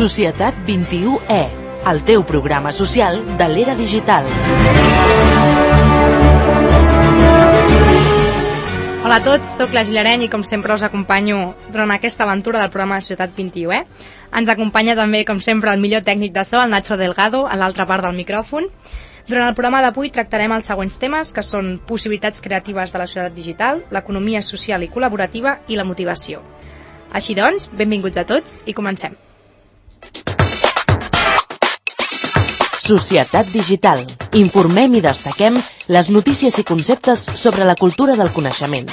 Societat 21E, el teu programa social de l'era digital. Hola a tots, soc la Gilareny i com sempre us acompanyo durant aquesta aventura del programa Societat 21E. Ens acompanya també, com sempre, el millor tècnic de so, el Nacho Delgado, a l'altra part del micròfon. Durant el programa d'avui tractarem els següents temes, que són possibilitats creatives de la societat digital, l'economia social i col·laborativa i la motivació. Així doncs, benvinguts a tots i comencem. Societat digital. Informem i destaquem les notícies i conceptes sobre la cultura del coneixement.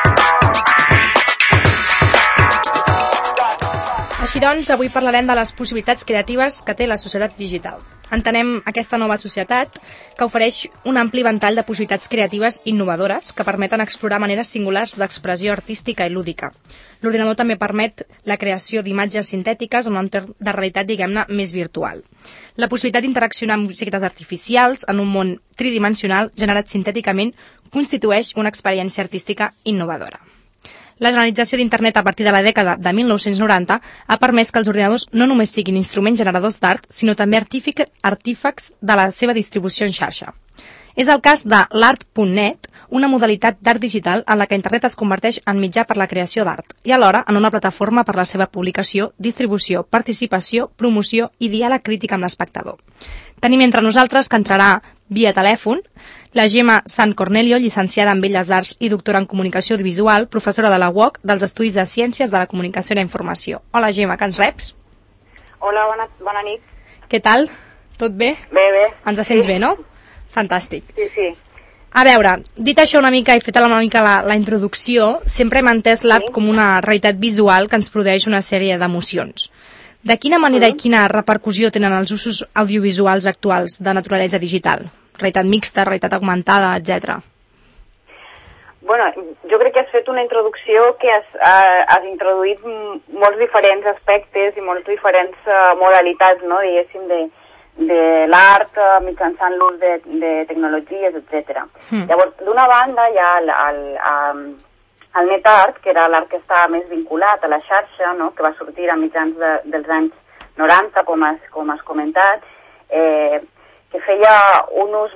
Així doncs, avui parlarem de les possibilitats creatives que té la societat digital. Entenem aquesta nova societat que ofereix un ampli ventall de possibilitats creatives innovadores que permeten explorar maneres singulars d'expressió artística i lúdica. L'ordinador també permet la creació d'imatges sintètiques en un entorn de realitat, diguem-ne, més virtual. La possibilitat d'interaccionar amb objectes artificials en un món tridimensional generat sintèticament constitueix una experiència artística innovadora. La generalització d'Internet a partir de la dècada de 1990 ha permès que els ordinadors no només siguin instruments generadors d'art, sinó també artífecs de la seva distribució en xarxa. És el cas de l'art.net, una modalitat d'art digital en la que Internet es converteix en mitjà per la creació d'art i alhora en una plataforma per la seva publicació, distribució, participació, promoció i diàleg crític amb l'espectador. Tenim entre nosaltres que entrarà via telèfon la Gemma San Cornelio, llicenciada en Belles Arts i doctora en Comunicació Audiovisual, professora de la UOC dels Estudis de Ciències de la Comunicació i la Informació. Hola Gemma, que ens reps? Hola, bona nit. Què tal? Tot bé? Bé. Ens sents bé, no? Fantàstic. Sí. A veure, dit això una mica i feta una mica la introducció, sempre hem entès l'art com una realitat visual que ens produeix una sèrie d'emocions. De quina manera i quina repercussió tenen els usos audiovisuals actuals de naturalesa digital? Realitat mixta, realitat augmentada, etc. Bueno, jo crec que has fet una introducció que has introduït molts diferents aspectes i moltes diferents modalitats, no, diguéssim, de l'art mitjançant l'ús de tecnologies, etc. Llavors, d'una banda hi ha el NetArt, que era l'art que estava més vinculat a la xarxa, no, que va sortir a mitjans dels anys 90, com has comentat, que feia un ús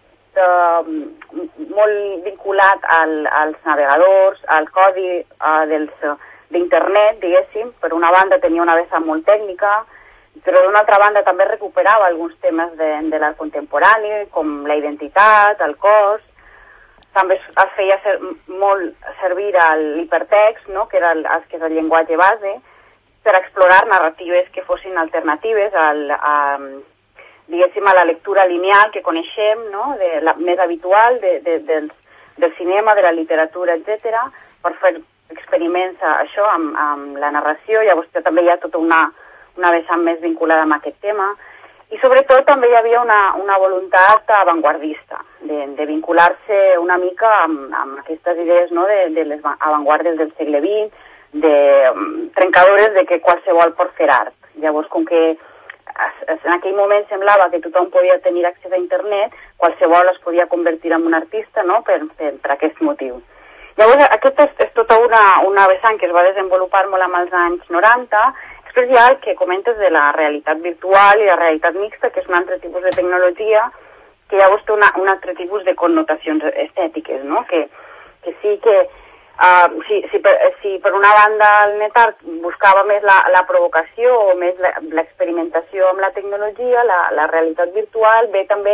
molt vinculat als navegadors, al codi d'internet, diguéssim. Per una banda tenia una vessant molt tècnica, però d'una altra banda també recuperava alguns temes de l'art contemporani, com la identitat, el cos. També es feia molt servir l'hipertext, no?, que era el llenguatge base, per explorar narratives que fossin alternatives diguéssim, a la lectura lineal que coneixem, no?, més habitual del cinema, de la literatura, etc., per fer experiments això amb la narració. Llavors també hi ha tota una vessant més vinculada amb aquest tema. I sobretot també hi havia una voluntat avantguardista, de vincular-se una mica amb aquestes idees, no?, de les avantguardes del segle XX, trencadores de que qualsevol pot fer art. Llavors, com que en aquell moment semblava que tothom podia tenir accés a internet, qualsevol es podia convertir en un artista, no?, per aquest motiu. Llavors, aquesta és tota una vessant que es va desenvolupar molt amb els anys 90. Després hi ha el que comentes de la realitat virtual i la realitat mixta, que és un altre tipus de tecnologia que llavors té un altre tipus de connotacions estètiques, no?, que sí que si per una banda el NetArt buscava més la provocació o més l'experimentació amb la tecnologia, la realitat virtual ve també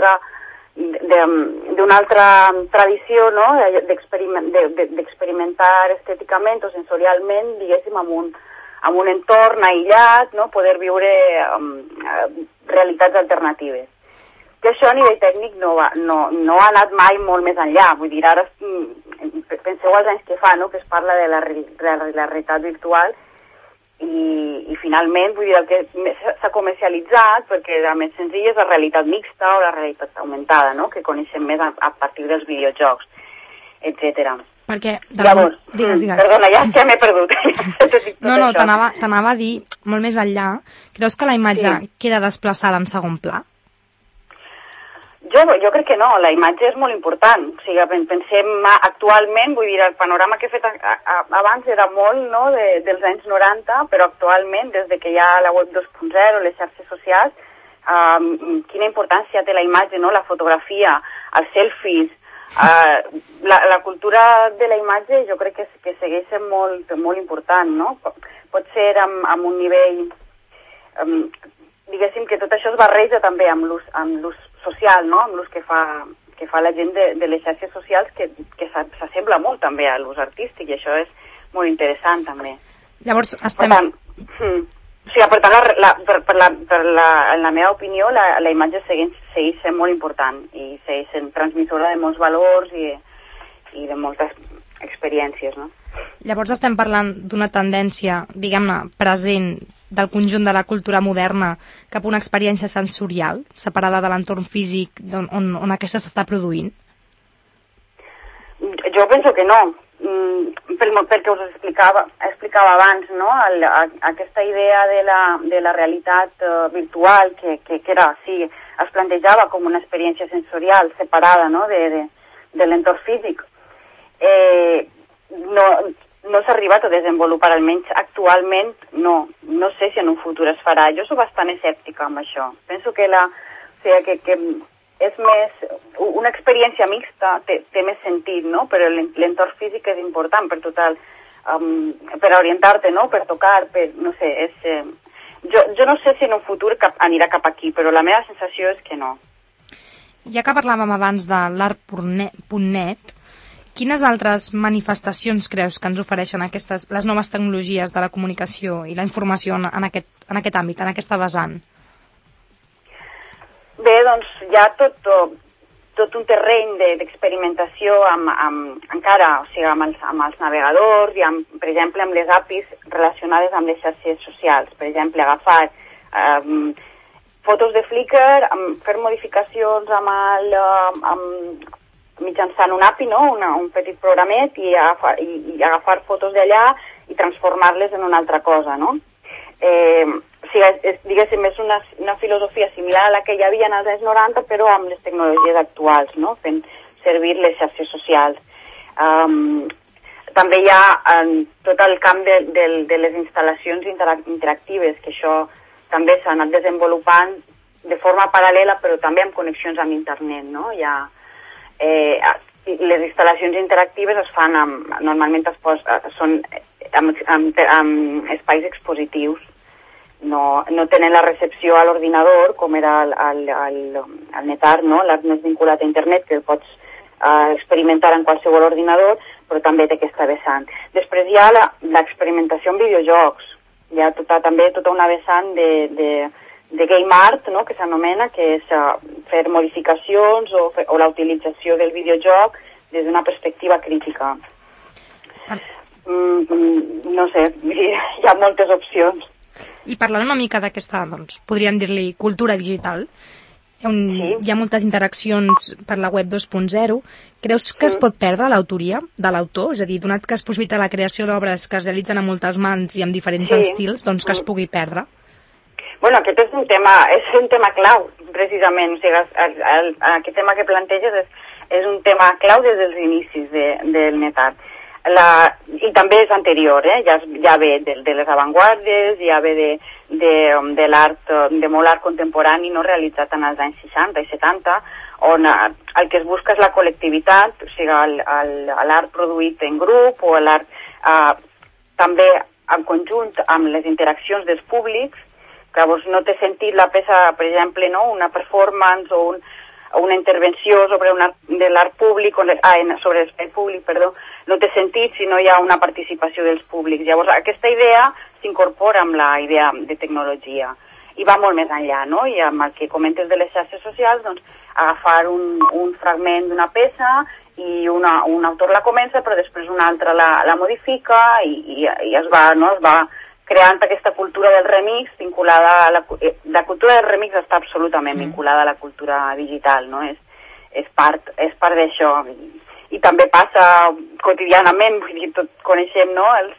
d'una altra tradició, no?, d'experimentar estèticament o sensorialment, diguéssim, amb un entorn aïllat, no?, poder viure realitats alternatives. Que això a nivell tècnic no ha anat mai molt més enllà. Vull dir, ara penseu als anys que fa, no?, que es parla de la realitat virtual i finalment, vull dir, el que s'ha comercialitzat, perquè la més senzilla és la realitat mixta o la realitat augmentada, no?, que coneixem més a partir dels videojocs, etc. Perquè... Llavors, digues. Perdona, ja m'he perdut. No, t'anava a dir, molt més enllà, creus que la imatge queda desplaçada en segon pla? Jo crec que no, la imatge és molt important. O sigui, pensem actualment, vull dir, el panorama que he fet abans era molt, no?, dels anys 90, però actualment, des de que hi ha la web 2.0, les xarxes socials, quina importància té la imatge, no?, la fotografia, els selfies, la cultura de la imatge jo crec que segueix sent molt important, no? Pot ser amb un nivell, diguéssim que tot això es barreja també amb l'ús social, no?, amb l'ús que fa la gent de les xarxes socials, que s'assembla molt també a l'ús artístic, i això és molt interessant també. Llavors, estem... Per tant, en la meva opinió, la imatge segueix sent molt important i segueix sent transmissora de molts valors i de moltes experiències, no? Llavors estem parlant d'una tendència, diguem-ne, present del conjunt de la cultura moderna cap a una experiència sensorial, separada de l'entorn físic on aquesta s'està produint? Jo penso que no. Perquè us explicava abans, no?, aquesta idea de la realitat virtual que era, sí, es plantejava com una experiència sensorial separada, no?, de l'entorn físic. No s'ha arribat a desenvolupar, almenys actualment no sé si en un futur es farà. Jo soc bastant escèptica amb això. Penso que és més, una experiència mixta té més sentit, no?, però l'entorn físic és important per total, per orientar-te, no?, per tocar, no sé, jo no sé si en un futur anirà cap aquí, però la meva sensació és que no. Ja que parlàvem abans de l'art.net, quines altres manifestacions creus que ens ofereixen les noves tecnologies de la comunicació i la informació en aquest àmbit, en aquesta vessant? Bé, doncs hi ha tot un terreny d'experimentació encara, o sigui, amb els navegadors i, per exemple, amb les APIs relacionades amb les xarxes socials. Per exemple, agafar fotos de Flickr, fer modificacions mitjançant un API, no?, un petit programet, i agafar fotos d'allà i transformar-les en una altra cosa, no? O sigui, diguéssim, és una filosofia similar a la que hi havia als anys 90, però amb les tecnologies actuals, no?, fent servir les xarxes socials. També hi ha tot el camp de les instal·lacions interactives, que això també s'ha anat desenvolupant de forma paral·lela, però també amb connexions amb internet, no? Les instal·lacions interactives es fan normalment són amb espais expositius, no tenen la recepció a l'ordinador com era el NetArt, no?, l'art més vinculat a internet, que pots experimentar en qualsevol ordinador, però també té aquesta vessant. Després hi ha l'experimentació en videojocs, hi ha també tota una vessant de game art, no?, que s'anomena, que és fer modificacions o la utilització del videojoc des d'una perspectiva crítica. No sé, hi ha moltes opcions. I parlant una mica d'aquesta, doncs, podríem dir-li cultura digital, hi ha moltes interaccions per la web 2.0. Creus que es pot perdre l'autoria de l'autor? És a dir, donat que es possibilita la creació d'obres que es realitzen a moltes mans i amb diferents estils, doncs que es pugui perdre? Bueno, aquest és un tema clau, precisament. O sigui, aquest tema que planteges és un tema clau des dels inicis del NetArt. I també és anterior, ja ve de les avantguardes, ja ve de l'art, de molt art contemporani no realitzat en els anys 60 i 70, on el que es busca és la col·lectivitat, o sigui, l'art produït en grup, o l'art també en conjunt amb les interaccions dels públics, que llavors no té sentit la peça, per exemple, no?, una performance o una intervenció sobre de l'art públic, sobre l'espai públic, perdó, no té sentit si no hi ha una participació dels públics. Llavors, aquesta idea s'incorpora amb la idea de tecnologia i va molt més enllà, no? I amb el que comentes de les xarxes socials, doncs, agafar un fragment d'una peça i un autor la comença, però després un altre la modifica i es va creant aquesta cultura del remix vinculada a la cultura del remix està absolutament vinculada a la cultura digital, no? És part d'això. I també passa quotidianament, vull dir, tot coneixem, no?,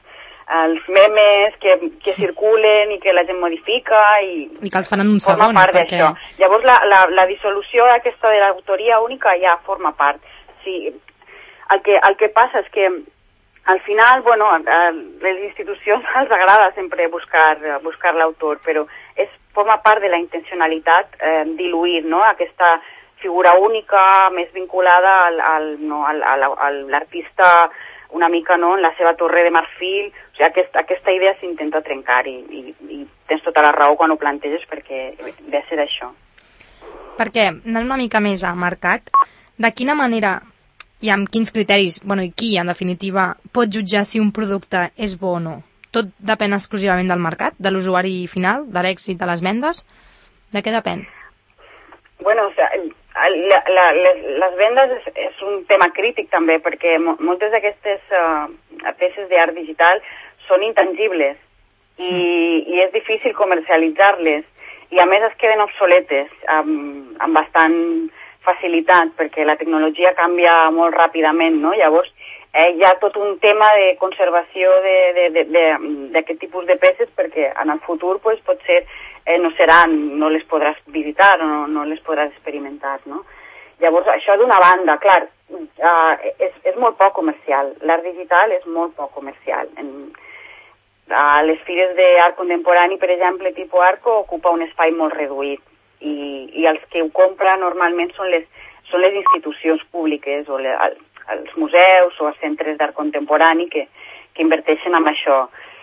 els memes que circulen i que la gent modifica i que els fan en un segon. Forma part d'això. Llavors la dissolució aquesta de l'autoria única ja forma part. Sí, el que passa és que al final, bueno, a les institucions els agrada sempre buscar l'autor, però forma part de la intencionalitat diluir, no?, aquesta figura única més vinculada a l'artista una mica, no?, en la seva torre de marfil. O sigui, aquesta idea s'intenta trencar i tens tota la raó quan ho planteges perquè ve a ser això. Perquè, anant una mica més a mercat, de quina manera i amb quins criteris, bueno, i qui, en definitiva, pot jutjar si un producte és bo o no? Tot depèn exclusivament del mercat, de l'usuari final, de l'èxit de les vendes? De què depèn? Bueno, o sigui, les vendes és un tema crític també, perquè moltes d'aquestes peces d'art digital són intangibles i és difícil comercialitzar-les, i a més es queden obsoletes amb bastant facilitat, perquè la tecnologia canvia molt ràpidament, no? Llavors hi ha tot un tema de conservació d'aquest tipus de peces, perquè en el futur pues, potser no les podràs visitar o no les podràs experimentar, no? Llavors, això d'una banda, clar, és molt poc comercial. L'art digital és molt poc comercial. A les fires d'art contemporani, per exemple, tipus Arco, ocupa un espai molt reduït i els que ho compren normalment són les institucions públiques o els museus o els centres d'art contemporani que inverteixen en això.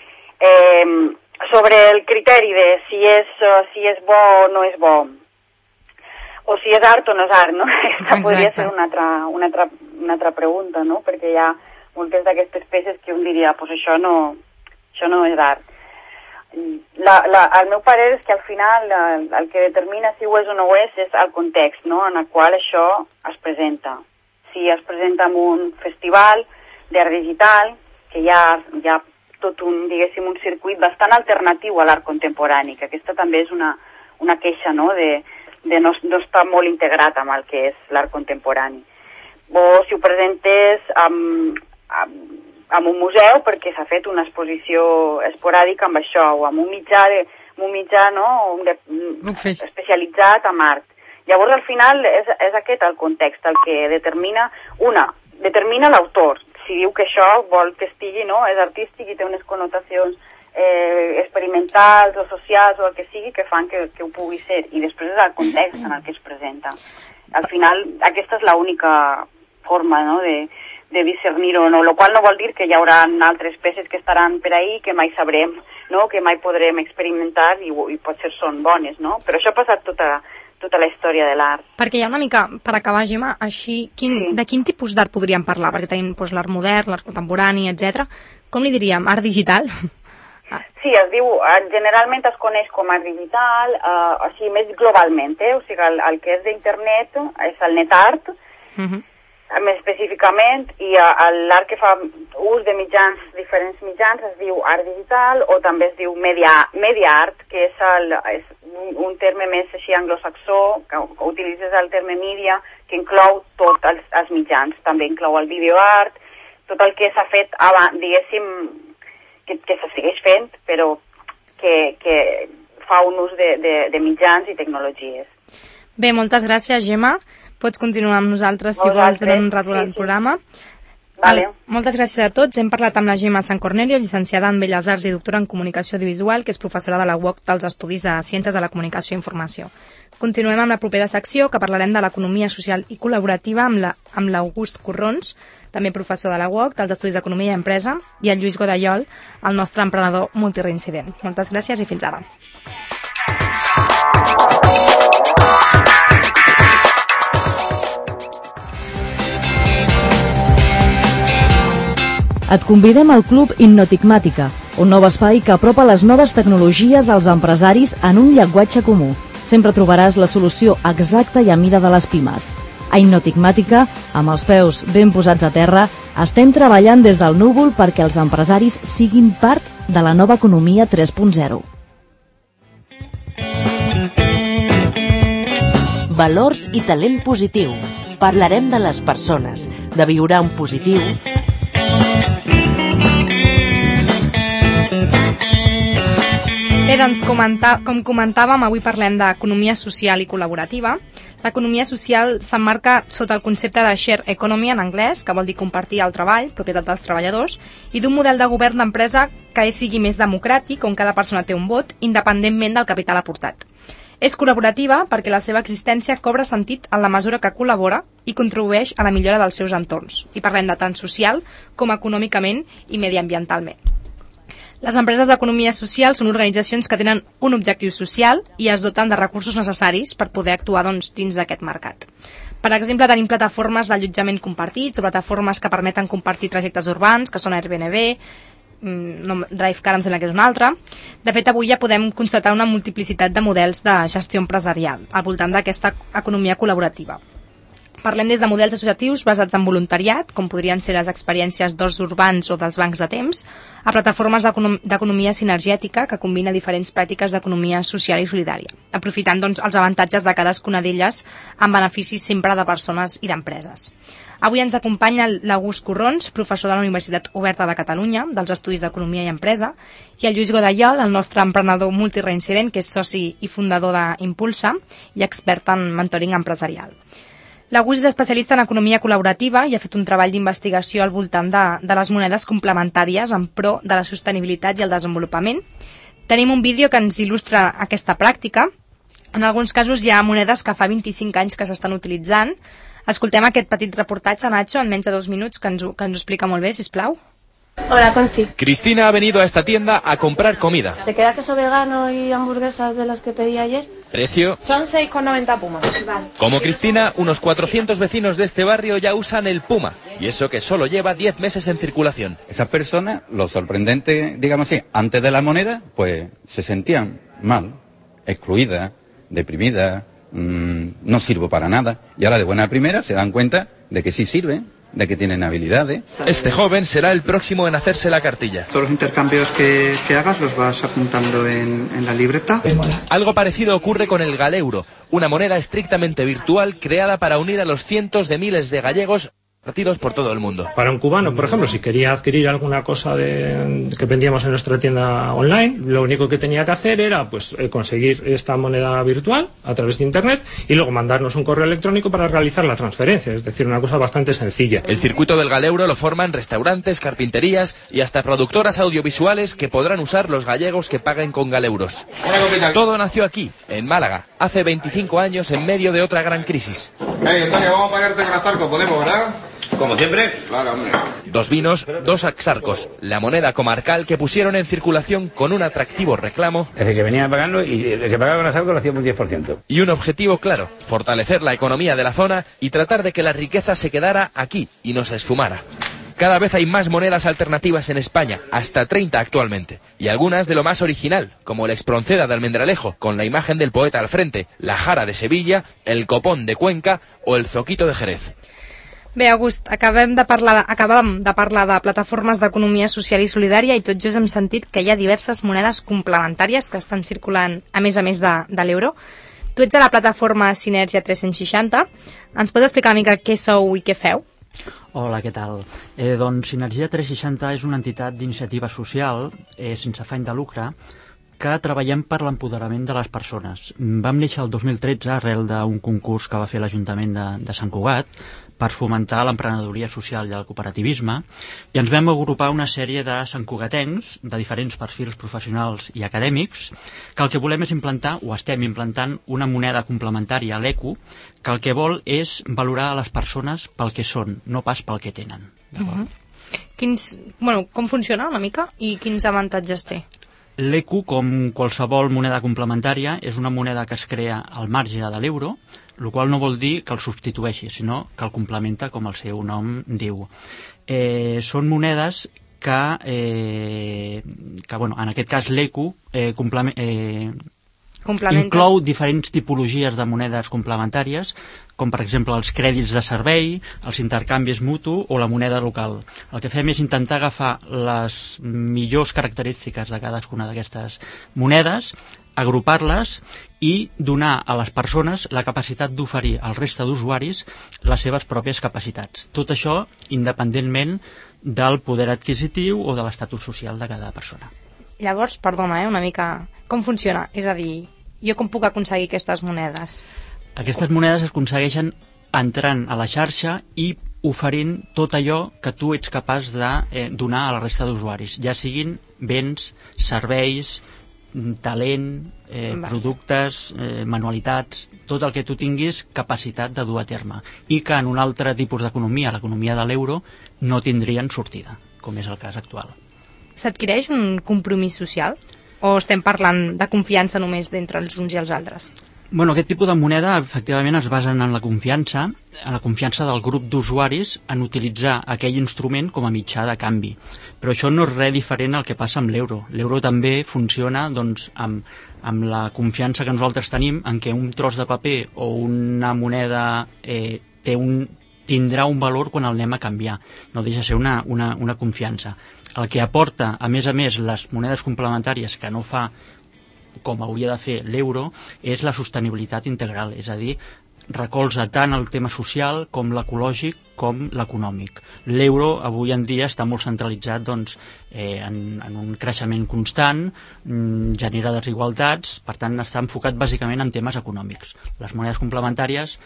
Sobre el criteri de si és bo o no és bo, o si és art o no és art, no? Aquesta podria ser una altra pregunta, no? Perquè hi ha moltes d'aquestes peces que un diria, pues això no és art. El meu parer és que al final el que determina si ho és o no ho és el context, no?, en el qual això es presenta. Si es presenta en un festival d'art digital, que hi ha tot un circuit bastant alternatiu a l'art contemporani, que aquesta també és una queixa, no?, de no estar molt integrat amb el que és l'art contemporani. O si ho presentes amb un museu perquè s'ha fet una exposició esporàdica amb això, o amb un mitjà no? Especialitzat en art. Llavors, al final, és aquest el context, el que determina l'autor. Si diu que això vol que estigui, no?, és artístic i té unes connotacions experimentals o socials o el que sigui que fan que ho pugui ser. I després és el context en el que es presenta. Al final, aquesta és l'única forma, no?, de discernir-ho, no? Lo qual no vol dir que hi haurà altres peces que estaran per ahí que mai sabrem, no?, que mai podrem experimentar i potser són bones, no? Però això ha passat tota la història de l'art. Perquè hi ha una mica, per acabar, Gemma, així, de quin tipus d'art podríem parlar? Perquè tenim l'art modern, l'art contemporani, etc. Com li diríem? Art digital? Sí, es diu, generalment es coneix com art digital, així més globalment, o sigui, el que és d'internet és el net art, més específicament, i l'art que fa ús de diferents mitjans es diu art digital, o també es diu media art, que és un terme més així anglosaxó, que utilitzes el terme media, que inclou tots els mitjans, també inclou el videoart, tot el que s'ha fet abans, diguéssim, que se segueix fent, però que fa un ús de mitjans i tecnologies. Bé, moltes gràcies, Gemma. Pots continuar amb nosaltres si vols durant un rato del programa. Vale. Moltes gràcies a tots. Hem parlat amb la Gemma San Cornelio, llicenciada en Belles Arts i doctora en Comunicació Audiovisual, que és professora de la UOC dels Estudis de Ciències de la Comunicació i Informació. Continuem amb la propera secció, que parlarem de l'economia social i col·laborativa amb l'August Corrons, també professor de la UOC dels Estudis d'Economia i Empresa, i el Lluís Godallol, el nostre emprenedor multireincident. Moltes gràcies i fins ara. Et convidem al Club Innotigmàtica, un nou espai que apropa les noves tecnologies als empresaris en un llenguatge comú. Sempre trobaràs la solució exacta i a mida de les pimes. A Innotigmàtica, amb els peus ben posats a terra, estem treballant des del núvol perquè els empresaris siguin part de la nova economia 3.0. Valors i talent positiu. Parlarem de les persones, de viure en positiu, Bé, doncs, com comentàvem, avui parlem d'economia social i col·laborativa. L'economia social s'emmarca sota el concepte de share economy en anglès, que vol dir compartir el treball, propietat dels treballadors, i d'un model de govern d'empresa que sigui més democràtic, on cada persona té un vot, independentment del capital aportat. És col·laborativa perquè la seva existència cobra sentit en la mesura que col·labora i contribueix a la millora dels seus entorns. I parlem de tant social com econòmicament i mediambientalment. Les empreses d'economia social són organitzacions que tenen un objectiu social i es doten de recursos necessaris per poder actuar dins d'aquest mercat. Per exemple, tenim plataformes d'allotjament compartits o plataformes que permeten compartir trajectes urbans, que són Airbnb, DriveCar em sembla que és una altra. De fet, avui ja podem constatar una multiplicitat de models de gestió empresarial al voltant d'aquesta economia col·laborativa. Parlem des de models associatius basats en voluntariat, com podrien ser les experiències d'horts urbans o dels bancs de temps, a plataformes d'economia sinergètica que combina diferents pràctiques d'economia social i solidària, aprofitant els avantatges de cadascuna d'elles en beneficis sempre de persones i d'empreses. Avui ens acompanya l'August Corrons, professor de la Universitat Oberta de Catalunya, dels Estudis d'Economia i Empresa, i el Lluís Godallol, el nostre emprenedor multireincident, que és soci i fundador d'Impulsa i expert en mentoring empresarial. L'August és especialista en economia col·laborativa i ha fet un treball d'investigació al voltant de les monedes complementàries en pro de la sostenibilitat i el desenvolupament. Tenim un vídeo que ens il·lustra aquesta pràctica. En alguns casos hi ha monedes que fa 25 anys que s'estan utilitzant. Escoltem aquest petit reportatge, Nacho, en menys de 2 minuts, que ens ho explica molt bé, sisplau. Hola, Conci. Cristina ha venido a esta tienda a comprar comida. ¿Te queda queso vegano y hamburguesas de las que pedí ayer? ¿Precio? Son 6,90 Puma. Vale. Como Cristina, unos 400 vecinos de este barrio ya usan el Puma, y eso que solo lleva 10 meses en circulación. Esas personas, lo sorprendente, digamos así, antes de la moneda, pues se sentían mal, excluidas, deprimidas, no sirvo para nada. Y ahora de buena primera se dan cuenta de que sí sirven, de que tienen habilidades. Este joven será el próximo en hacerse la cartilla. Todos los intercambios que hagas los vas apuntando en la libreta. Algo parecido ocurre con el Galeuro, una moneda estrictamente virtual creada para unir a los cientos de miles de gallegos partidos por todo el mundo. Para un cubano, por ejemplo, si quería adquirir alguna cosa que vendíamos en nuestra tienda online, lo único que tenía que hacer era conseguir esta moneda virtual a través de internet y luego mandarnos un correo electrónico para realizar la transferencia, es decir, una cosa bastante sencilla. El circuito del Galeuro lo forman restaurantes, carpinterías y hasta productoras audiovisuales que podrán usar los gallegos que paguen con galeuros. Todo nació aquí, en Málaga, hace 25 años en medio de otra gran crisis. Antonio, vamos a pagarte con Azarco, podemos, ¿verdad? Como siempre. Claro, hombre. 2 vinos, 2 axarcos, la moneda comarcal que pusieron en circulación con un atractivo reclamo. Es el que venía pagando y el que pagaba con axarco lo hacía un 10%. Y un objetivo claro, fortalecer la economía de la zona y tratar de que la riqueza se quedara aquí y no se esfumara. Cada vez hay más monedas alternativas en España, hasta 30 actualmente, y algunas de lo más original, como el Espronceda de Almendralejo, con la imagen del poeta al frente, la Jara de Sevilla, el Copón de Cuenca o el Zoquito de Jerez. Bé, August, acabem de parlar de plataformes d'economia social i solidària i tot just hem sentit que hi ha diverses monedes complementàries que estan circulant a més de l'euro. Tu ets de la plataforma Sinergia 360. Ens pots explicar una mica què sou i què feu? Hola, què tal? Doncs Sinergia 360 és una entitat d'iniciativa social sense afany de lucre que treballem per l'empoderament de les persones. Vam néixer el 2013 arrel d'un concurs que va fer l'Ajuntament de Sant Cugat per fomentar l'emprenedoria social i el cooperativisme, i ens vam agrupar una sèrie de santcugatencs de diferents perfils professionals i acadèmics que el que volem és implantar, o estem implantant, una moneda complementària a l'ECO que el que vol és valorar a les persones pel que són, no pas pel que tenen. Com funciona una mica i quins avantatges té? L'ECO, com qualsevol moneda complementària, és una moneda que es crea al marge de l'euro, el qual no vol dir que el substitueixi, sinó que el complementa, com el seu nom diu. Són monedes que en aquest cas l'ECO inclou diferents tipologies de monedes complementàries, com per exemple els crèdits de servei, els intercanvis mutu o la moneda local. El que fem és intentar agafar les millors característiques de cadascuna d'aquestes monedes, agrupar-les i donar a les persones la capacitat d'oferir al resta d'usuaris les seves pròpies capacitats. Tot això independentment del poder adquisitiu o de l'estatus social de cada persona. Llavors, perdona, una mica... Com funciona? És a dir, jo com puc aconseguir aquestes monedes? Aquestes monedes es aconsegueixen entrant a la xarxa i oferint tot allò que tu ets capaç de donar a la resta d'usuaris, ja siguin béns, serveis, talent, productes, manualitats, tot el que tu tinguis capacitat de dur a terme i que en un altre tipus d'economia, l'economia de l'euro, no tindrien sortida, com és el cas actual. S'adquireix un compromís social? O estem parlant de confiança només d'entre els uns i els altres? Bueno, aquest tipus de moneda efectivament es basen en la confiança del grup d'usuaris en utilitzar aquell instrument com a mitjà de canvi. Però això no és res diferent al que passa amb l'euro. L'euro també funciona doncs, amb la confiança que nosaltres tenim en què un tros de paper o una moneda tindrà un valor quan el anem a canviar. No deixa de ser una confiança. El que aporta, a més, les monedes complementàries que no fa com hauria de fer l'euro, és la sostenibilitat integral, és a dir, recolza tant el tema social com l'ecològic com l'econòmic. L'euro avui en dia està molt centralitzat doncs, en un creixement constant, genera desigualtats, per tant està enfocat bàsicament en temes econòmics. Les monedes complementàries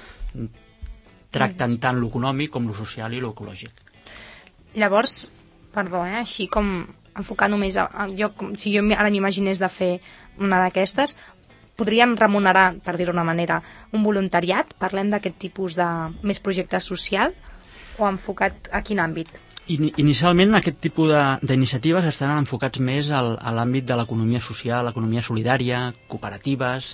tracten tant l'econòmic com lo social i l'ecològic. Llavors, perdó, així com enfocar només si jo ara m'imaginés de fer una d'aquestes, podríem remunerar, per dir-ho d'una manera, un voluntariat? Parlem d'aquest tipus de més projecte social o enfocat a quin àmbit? Inicialment aquest tipus d'iniciatives estan enfocats més a l'àmbit de l'economia social, l'economia solidària, cooperatives.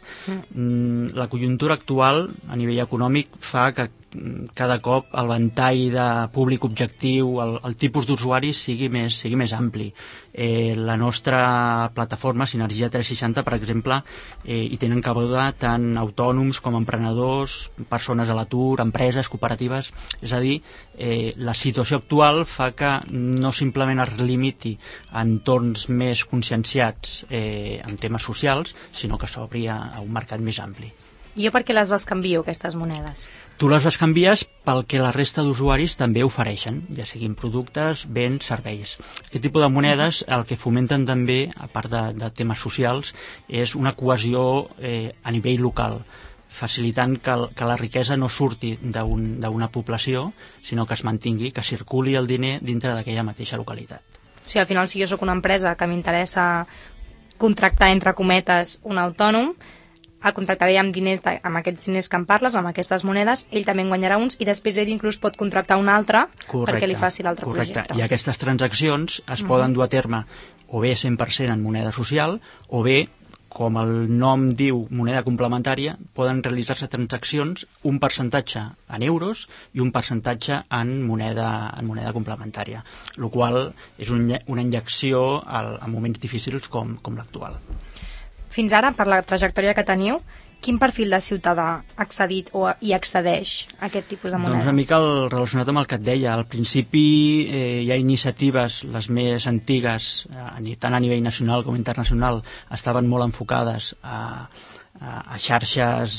La conjuntura actual a nivell econòmic fa que cada cop el ventall de públic objectiu, el tipus d'usuari sigui més ampli. La nostra plataforma, Sinergia 360, per exemple, hi tenen cabuda tant autònoms com emprenedors, persones a l'atur, empreses, cooperatives. És a dir, la situació actual fa que no simplement es limiti a entorns més conscienciats en temes socials, sinó que s'obri a un mercat més ampli. I jo per què les canvio, aquestes monedes? Tu les canvies pel que la resta d'usuaris també ofereixen, ja siguin productes, béns, serveis. Aquest tipus de monedes el que fomenten també, a part de temes socials, és una cohesió a nivell local, facilitant que la riquesa no surti d'una població, sinó que es mantingui, que circuli el diner dintre d'aquella mateixa localitat. O sigui, al final, si jo sóc una empresa que m'interessa contractar, entre cometes, un autònom, el contractaré amb aquests diners que em parles, amb aquestes monedes, ell també en guanyarà uns i després ell inclús pot contractar un altre perquè li faci l'altre projecte. I aquestes transaccions es poden dur a terme o bé 100% en moneda social o bé, com el nom diu, moneda complementària, poden realitzar-se transaccions un percentatge en euros i un percentatge en moneda complementària, el qual és una injecció en moments difícils com l'actual. Fins ara, per la trajectòria que teniu, quin perfil de ciutadà ha accedit i accedeix a aquest tipus de moneda? Doncs una mica relacionat amb el que et deia. Al principi hi ha iniciatives, les més antigues, tant a nivell nacional com internacional, estaven molt enfocades a xarxes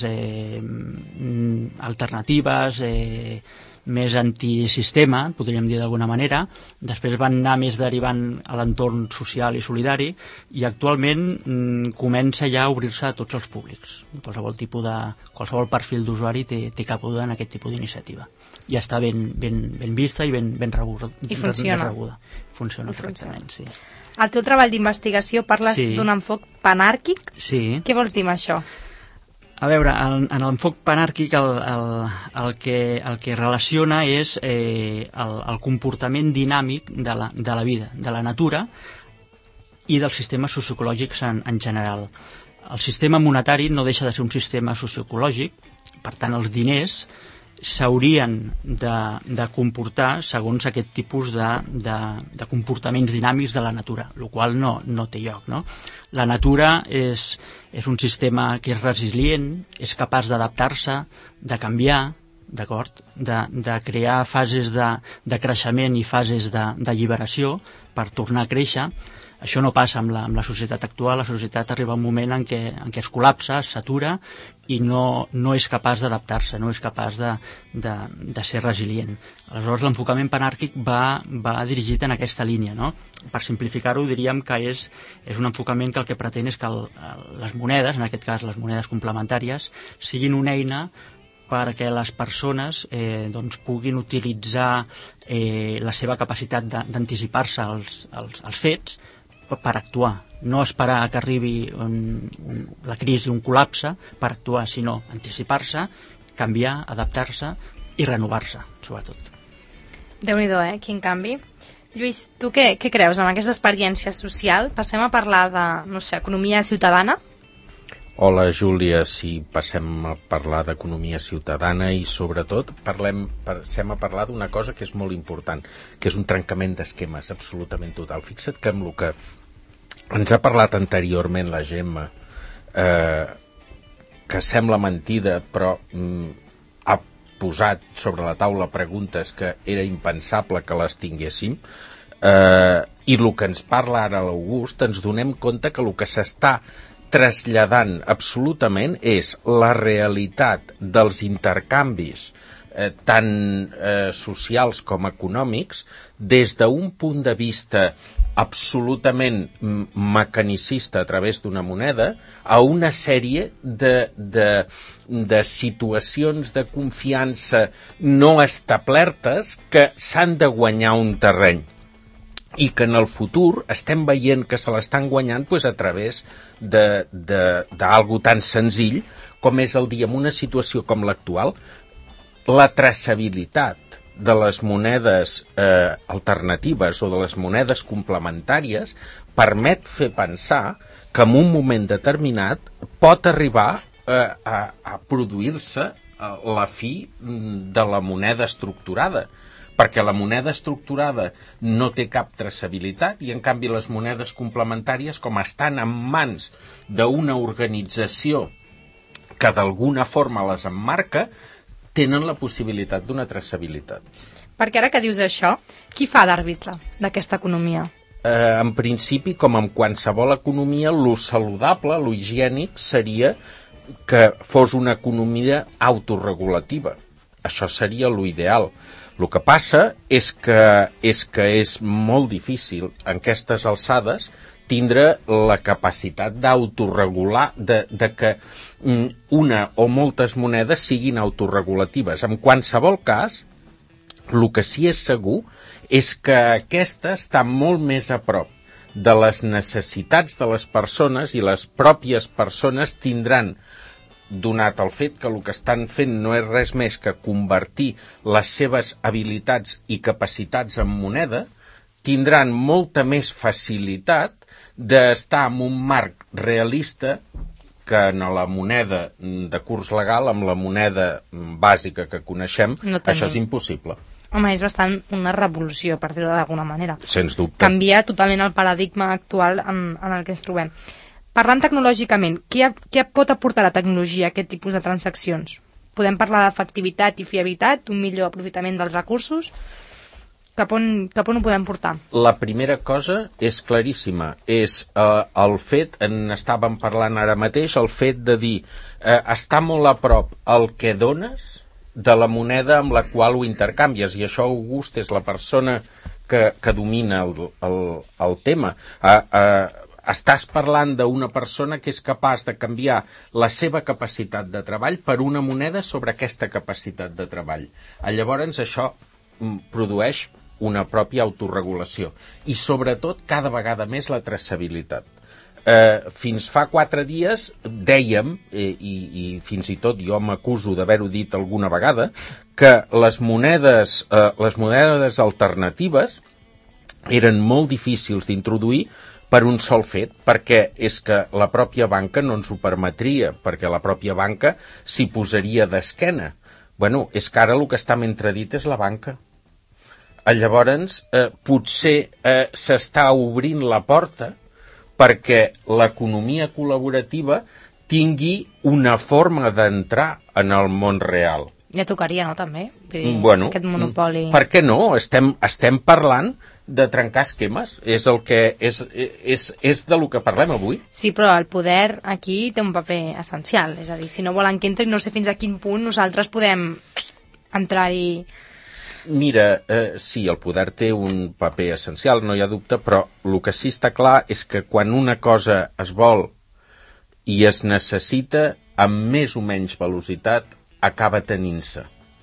alternatives, més antisistema, podríem dir d'alguna manera. Després van anar més derivant a l'entorn social i solidari i actualment comença ja a obrir-se a tots els públics. Qualsevol perfil d'usuari té cabuda en aquest tipus d'iniciativa. I està ben vista i ben rebuda. I funciona. Funciona correctament, sí. Al teu treball d'investigació parles d'un enfoc panàrquic? Sí. Què vols dir amb això? A veure, en l'enfoc panàrquic el que relaciona és el comportament dinàmic de la vida, de la natura i dels sistemes socioecològics en general. El sistema monetari no deixa de ser un sistema socioecològic, per tant els diners s'haurien de comportar segons aquest tipus de comportaments dinàmics de la natura, el qual no té lloc, no? La natura és un sistema que és resilient, és capaç d'adaptar-se, de canviar, d'acord? De crear fases de creixement i fases d'alliberació per tornar a créixer. Això no passa amb la societat actual. La societat arriba a un moment en què es col·lapsa, es satura i no és capaç d'adaptar-se, no és capaç de ser resilient. Aleshores, l'enfocament panàrquic va dirigit en aquesta línia, no? Per simplificar-ho, diríem que és un enfocament que el que pretén és que les monedes, en aquest cas les monedes complementàries, siguin una eina perquè les persones puguin utilitzar la seva capacitat d'anticipar-se als fets per actuar, no esperar que arribi la crisi, un col·lapse per actuar, sinó anticipar-se, canviar, adaptar-se i renovar-se, sobretot. Déu-n'hi-do, quin canvi. Lluís, tu què creus amb aquesta experiència social? Passem a parlar de, no sé, economia ciutadana? Hola, Júlia, sí, passem a parlar d'economia ciutadana i sobretot passem a parlar d'una cosa que és molt important, que és un trencament d'esquemes absolutament total. Fixa't que amb el que ens ha parlat anteriorment la Gemma, que sembla mentida, però ha posat sobre la taula preguntes que era impensable que les tinguéssim, i el que ens parla ara l'August, ens donem compte que el que s'està traslladant absolutament és la realitat dels intercanvis tant socials com econòmics des d'un punt de vista absolutament mecanicista a través d'una moneda a una sèrie de situacions de confiança no establertes que s'han de guanyar un terreny i que en el futur estem veient que se l'estan guanyant a través d'algo tan senzill com és el dir en una situació com l'actual, la traçabilitat de les monedes alternatives o de les monedes complementàries permet fer pensar que en un moment determinat pot arribar a produir-se la fi de la moneda estructurada, perquè la moneda estructurada no té cap traçabilitat i en canvi les monedes complementàries, com estan en mans d'una organització que d'alguna forma les emmarca, tenen la possibilitat d'una traçabilitat. Perquè ara que dius això, qui fa d'àrbitre d'aquesta economia? En principi, com en qualsevol economia, lo saludable, lo higiènic, seria que fos una economia autorregulativa. Això seria lo ideal. El que passa és que és molt difícil en aquestes alçades tindre la capacitat d'autoregular, de que una o moltes monedes siguin autorregulatives. En qualsevol cas, el que sí és segur és que aquesta està molt més a prop de les necessitats de les persones i les pròpies persones tindran, donat el fet que el que estan fent no és res més que convertir les seves habilitats i capacitats en moneda, tindran molta més facilitat d'estar en un marc realista que en la moneda de curs legal, amb la moneda bàsica que coneixem, això és impossible. Home, és bastant una revolució, per dir-ho d'alguna manera. Sens dubte. Canvia totalment el paradigma actual en el que ens trobem. Parlant tecnològicament, què pot aportar la tecnologia a aquest tipus de transaccions? Podem parlar d'efectivitat i fiabilitat, un millor aprofitament dels recursos? Cap on ho podem portar? La primera cosa és claríssima, és el fet, estàvem parlant ara mateix, el fet de dir està molt a prop el que dones de la moneda amb la qual ho intercanvies, i això August és la persona que domina el tema. Estàs parlant d'una persona que és capaç de canviar la seva capacitat de treball per una moneda sobre aquesta capacitat de treball. Llavors això produeix una pròpia autorregulació i sobretot cada vegada més la traçabilitat. Fins fa 4 dies dèiem, i fins i tot jo m'acuso d'haver-ho dit alguna vegada, que les monedes alternatives eren molt difícils d'introduir per un sol fet, perquè és que la pròpia banca no ens ho permetria, perquè la pròpia banca s'hi posaria d'esquena. Bueno, és que ara el que està mentredit és la banca. Llavors, potser s'està obrint la porta perquè l'economia col·laborativa tingui una forma d'entrar en el món real. Ja tocaria, no, també? Bueno, aquest monopoli. per què no? Estem parlant de trencar esquemes. És el que és de lo que parlem avui. Sí, però el poder aquí té un paper essencial. És a dir, si no volen que entri, no sé fins a quin punt nosaltres podem entrar-hi. Mira, sí, el poder té un paper essencial, no hi ha dubte, però el que sí està clar és que quan una cosa es vol i es necessita, amb més o menys velocitat, acaba tenint-se.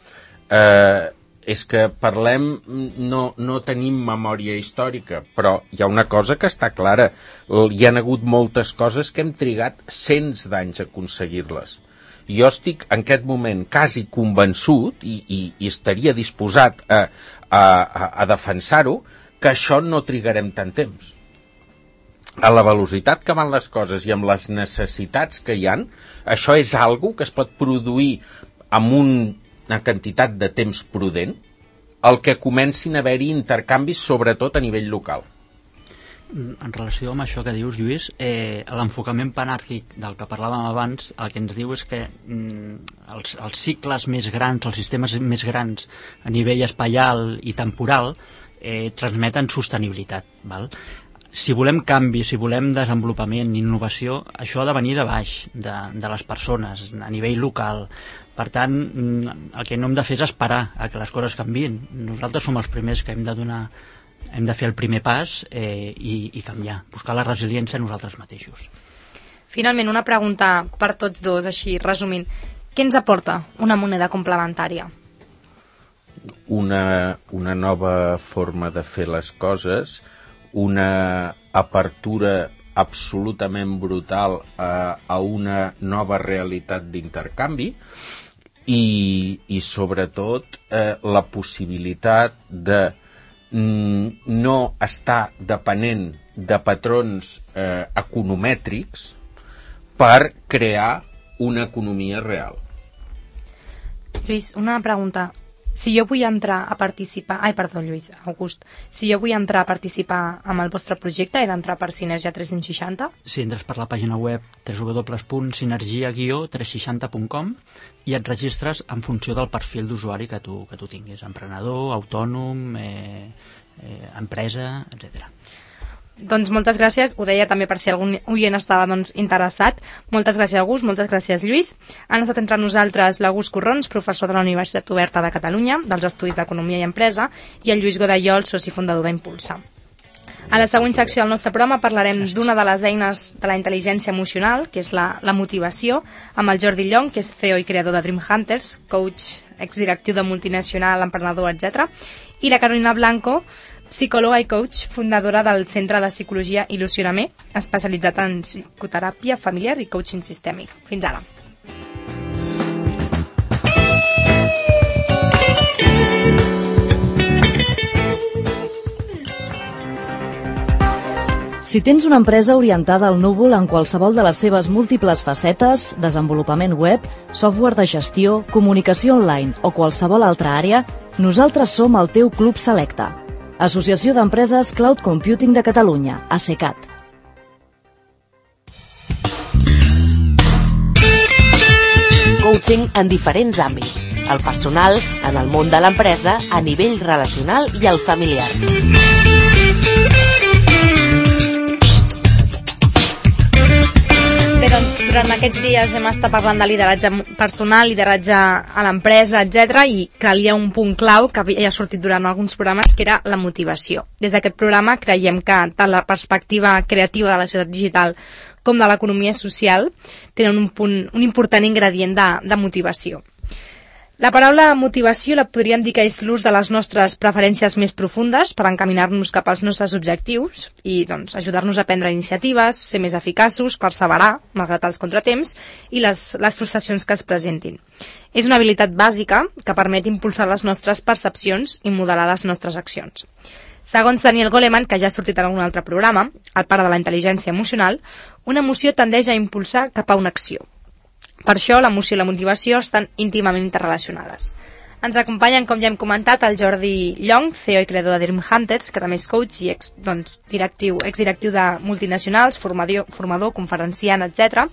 És que parlem, no tenim memòria històrica, però hi ha una cosa que està clara. Hi ha hagut moltes coses que hem trigat cents d'anys a aconseguir-les. Jo estic en aquest moment quasi convençut i estaria disposat a defensar-ho, que això no trigarem tant temps. A la velocitat que van les coses i amb les necessitats que hi han, això és algo que es pot produir amb una quantitat de temps prudent, el que comencin a haver-hi intercanvis, sobretot a nivell local. En relació amb això que dius, Lluís, l'enfocament panàrquic del que parlàvem abans, el que ens diu és que els cicles més grans, els sistemes més grans a nivell espaial i temporal transmeten sostenibilitat, val? Si volem canvi, si volem desenvolupament, innovació, això ha de venir de baix, de les persones, a nivell local. Per tant, el que no hem de fer és esperar a que les coses canviïn. Nosaltres som els primers que hem de fer el primer pas i canviar, buscar la resiliència a nosaltres mateixos. Finalment, una pregunta per tots dos, així, resumint. Què ens aporta una moneda complementària? Una nova forma de fer les coses, una apertura absolutament brutal a una nova realitat d'intercanvi i sobretot la possibilitat de no estar depenent de patrons economètrics per crear una economia real. Lluís, una pregunta. Si jo vull entrar a participar... Lluís, August. Si jo vull entrar a participar amb el vostre projecte, he d'entrar per Sinergia 360? Sí, entres per la pàgina web www.sinergia-360.com i et registres en funció del perfil d'usuari que tu tinguis. Emprenedor, autònom, empresa, etc. Doncs moltes gràcies, ho deia també per si algun oient estava interessat. Moltes gràcies, August, moltes gràcies, Lluís. Han estat entre nosaltres l'August Corrons, professor de la Universitat Oberta de Catalunya, dels Estudis d'Economia i Empresa, i el Lluís Godallol, soci fundador d'Impulsa. A la següent secció del nostre programa parlarem d'una de les eines de la intel·ligència emocional, que és la motivació, amb el Jordi Llong, que és CEO i creador de Dream Hunters, coach, exdirectiu de multinacional, emprenedor, etc. I la Carolina Blanco, psicòloga i coach, fundadora del Centre de Psicologia Il·lusionament, especialitzat en psicoteràpia familiar i coaching sistèmic. Fins ara. Si tens una empresa orientada al núvol en qualsevol de les seves múltiples facetes, desenvolupament web, software de gestió, comunicació online o qualsevol altra àrea, nosaltres som el teu Club Selecta. Associació d'Empreses Cloud Computing de Catalunya, ACECAT. Coaching en diferents àmbits. El personal, en el món de l'empresa, a nivell relacional i el familiar. Bé, doncs, durant aquests dies hem estat parlant de lideratge personal, lideratge a l'empresa, etc. i calia un punt clau que havia sortit durant alguns programes, que era la motivació. Des d'aquest programa creiem que tant la perspectiva creativa de la societat digital com de l'economia social tenen un important ingredient de motivació. La paraula motivació la podríem dir que és l'ús de les nostres preferències més profundes per encaminar-nos cap als nostres objectius i doncs, ajudar-nos a prendre iniciatives, ser més eficaços, perseverar, malgrat els contratemps i les frustracions que es presentin. És una habilitat bàsica que permet impulsar les nostres percepcions i modelar les nostres accions. Segons Daniel Goleman, que ja ha sortit en algun altre programa, el pare de la intel·ligència emocional, una emoció tendeix a impulsar cap a una acció. Per això, l'emoció i la motivació estan íntimament interrelacionades. Ens acompanyen, com ja hem comentat, el Jordi Llong, CEO i creador de Dream Hunters, que també és coach i exdirectiu de multinacionals, formador, conferenciant, etc.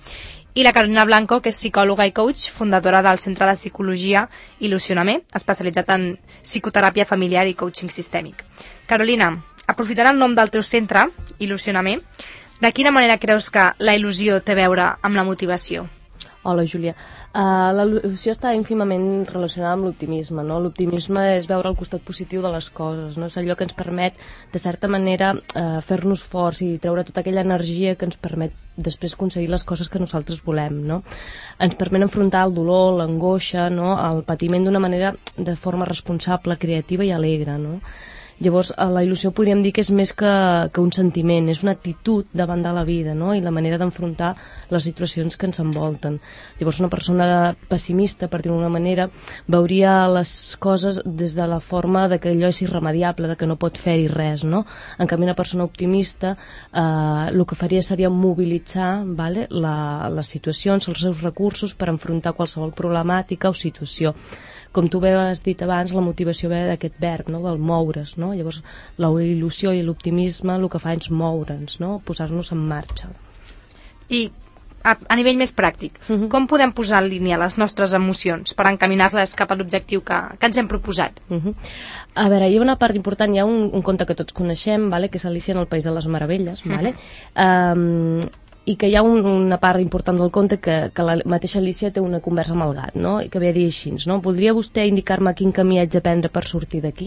I la Carolina Blanco, que és psicòloga i coach, fundadora del Centre de Psicologia Il·lusionament, especialitzat en psicoteràpia familiar i coaching sistèmic. Carolina, aprofitant el nom del teu centre, Il·lusionament, de quina manera creus que la il·lusió té a veure amb la motivació? Hola, Júlia. La il·lusió està ínfimament relacionada amb l'optimisme, no? L'optimisme és veure el costat positiu de les coses, no? És allò que ens permet, de certa manera, fer-nos forts i treure tota aquella energia que ens permet després aconseguir les coses que nosaltres volem, no? Ens permet enfrontar el dolor, l'angoixa, no? El patiment d'una manera de forma responsable, creativa i alegre, no? Llavors, la il·lusió podríem dir que és més que un sentiment, és una actitud davant de la vida, no? I la manera d'enfrontar les situacions que ens envolten. Llavors, una persona pessimista, per dir-ho d'una manera, veuria les coses des de la forma de que allò és irremediable, de que no pot fer-hi res, no? En canvi, una persona optimista el que faria seria mobilitzar, vale, les situacions, els seus recursos per enfrontar qualsevol problemàtica o situació. Com tu bé has dit abans, la motivació ve d'aquest verb, no? Del moure's, no? Llavors, la il·lusió i l'optimisme el que fa és moure'ns, no? Posar-nos en marxa. I a nivell més pràctic, com podem posar en línia les nostres emocions per encaminar-les cap a l'objectiu que ens hem proposat? A veure, hi ha una part important, hi ha un conte que tots coneixem, vale? Que és Alicia en el País de les Meravelles, vale? I que hi ha una part important del conte que la mateixa Alicia té una conversa amb el gat, no? I que ve a dir així, no? Podria vostè indicar-me quin camí haig de prendre per sortir d'aquí?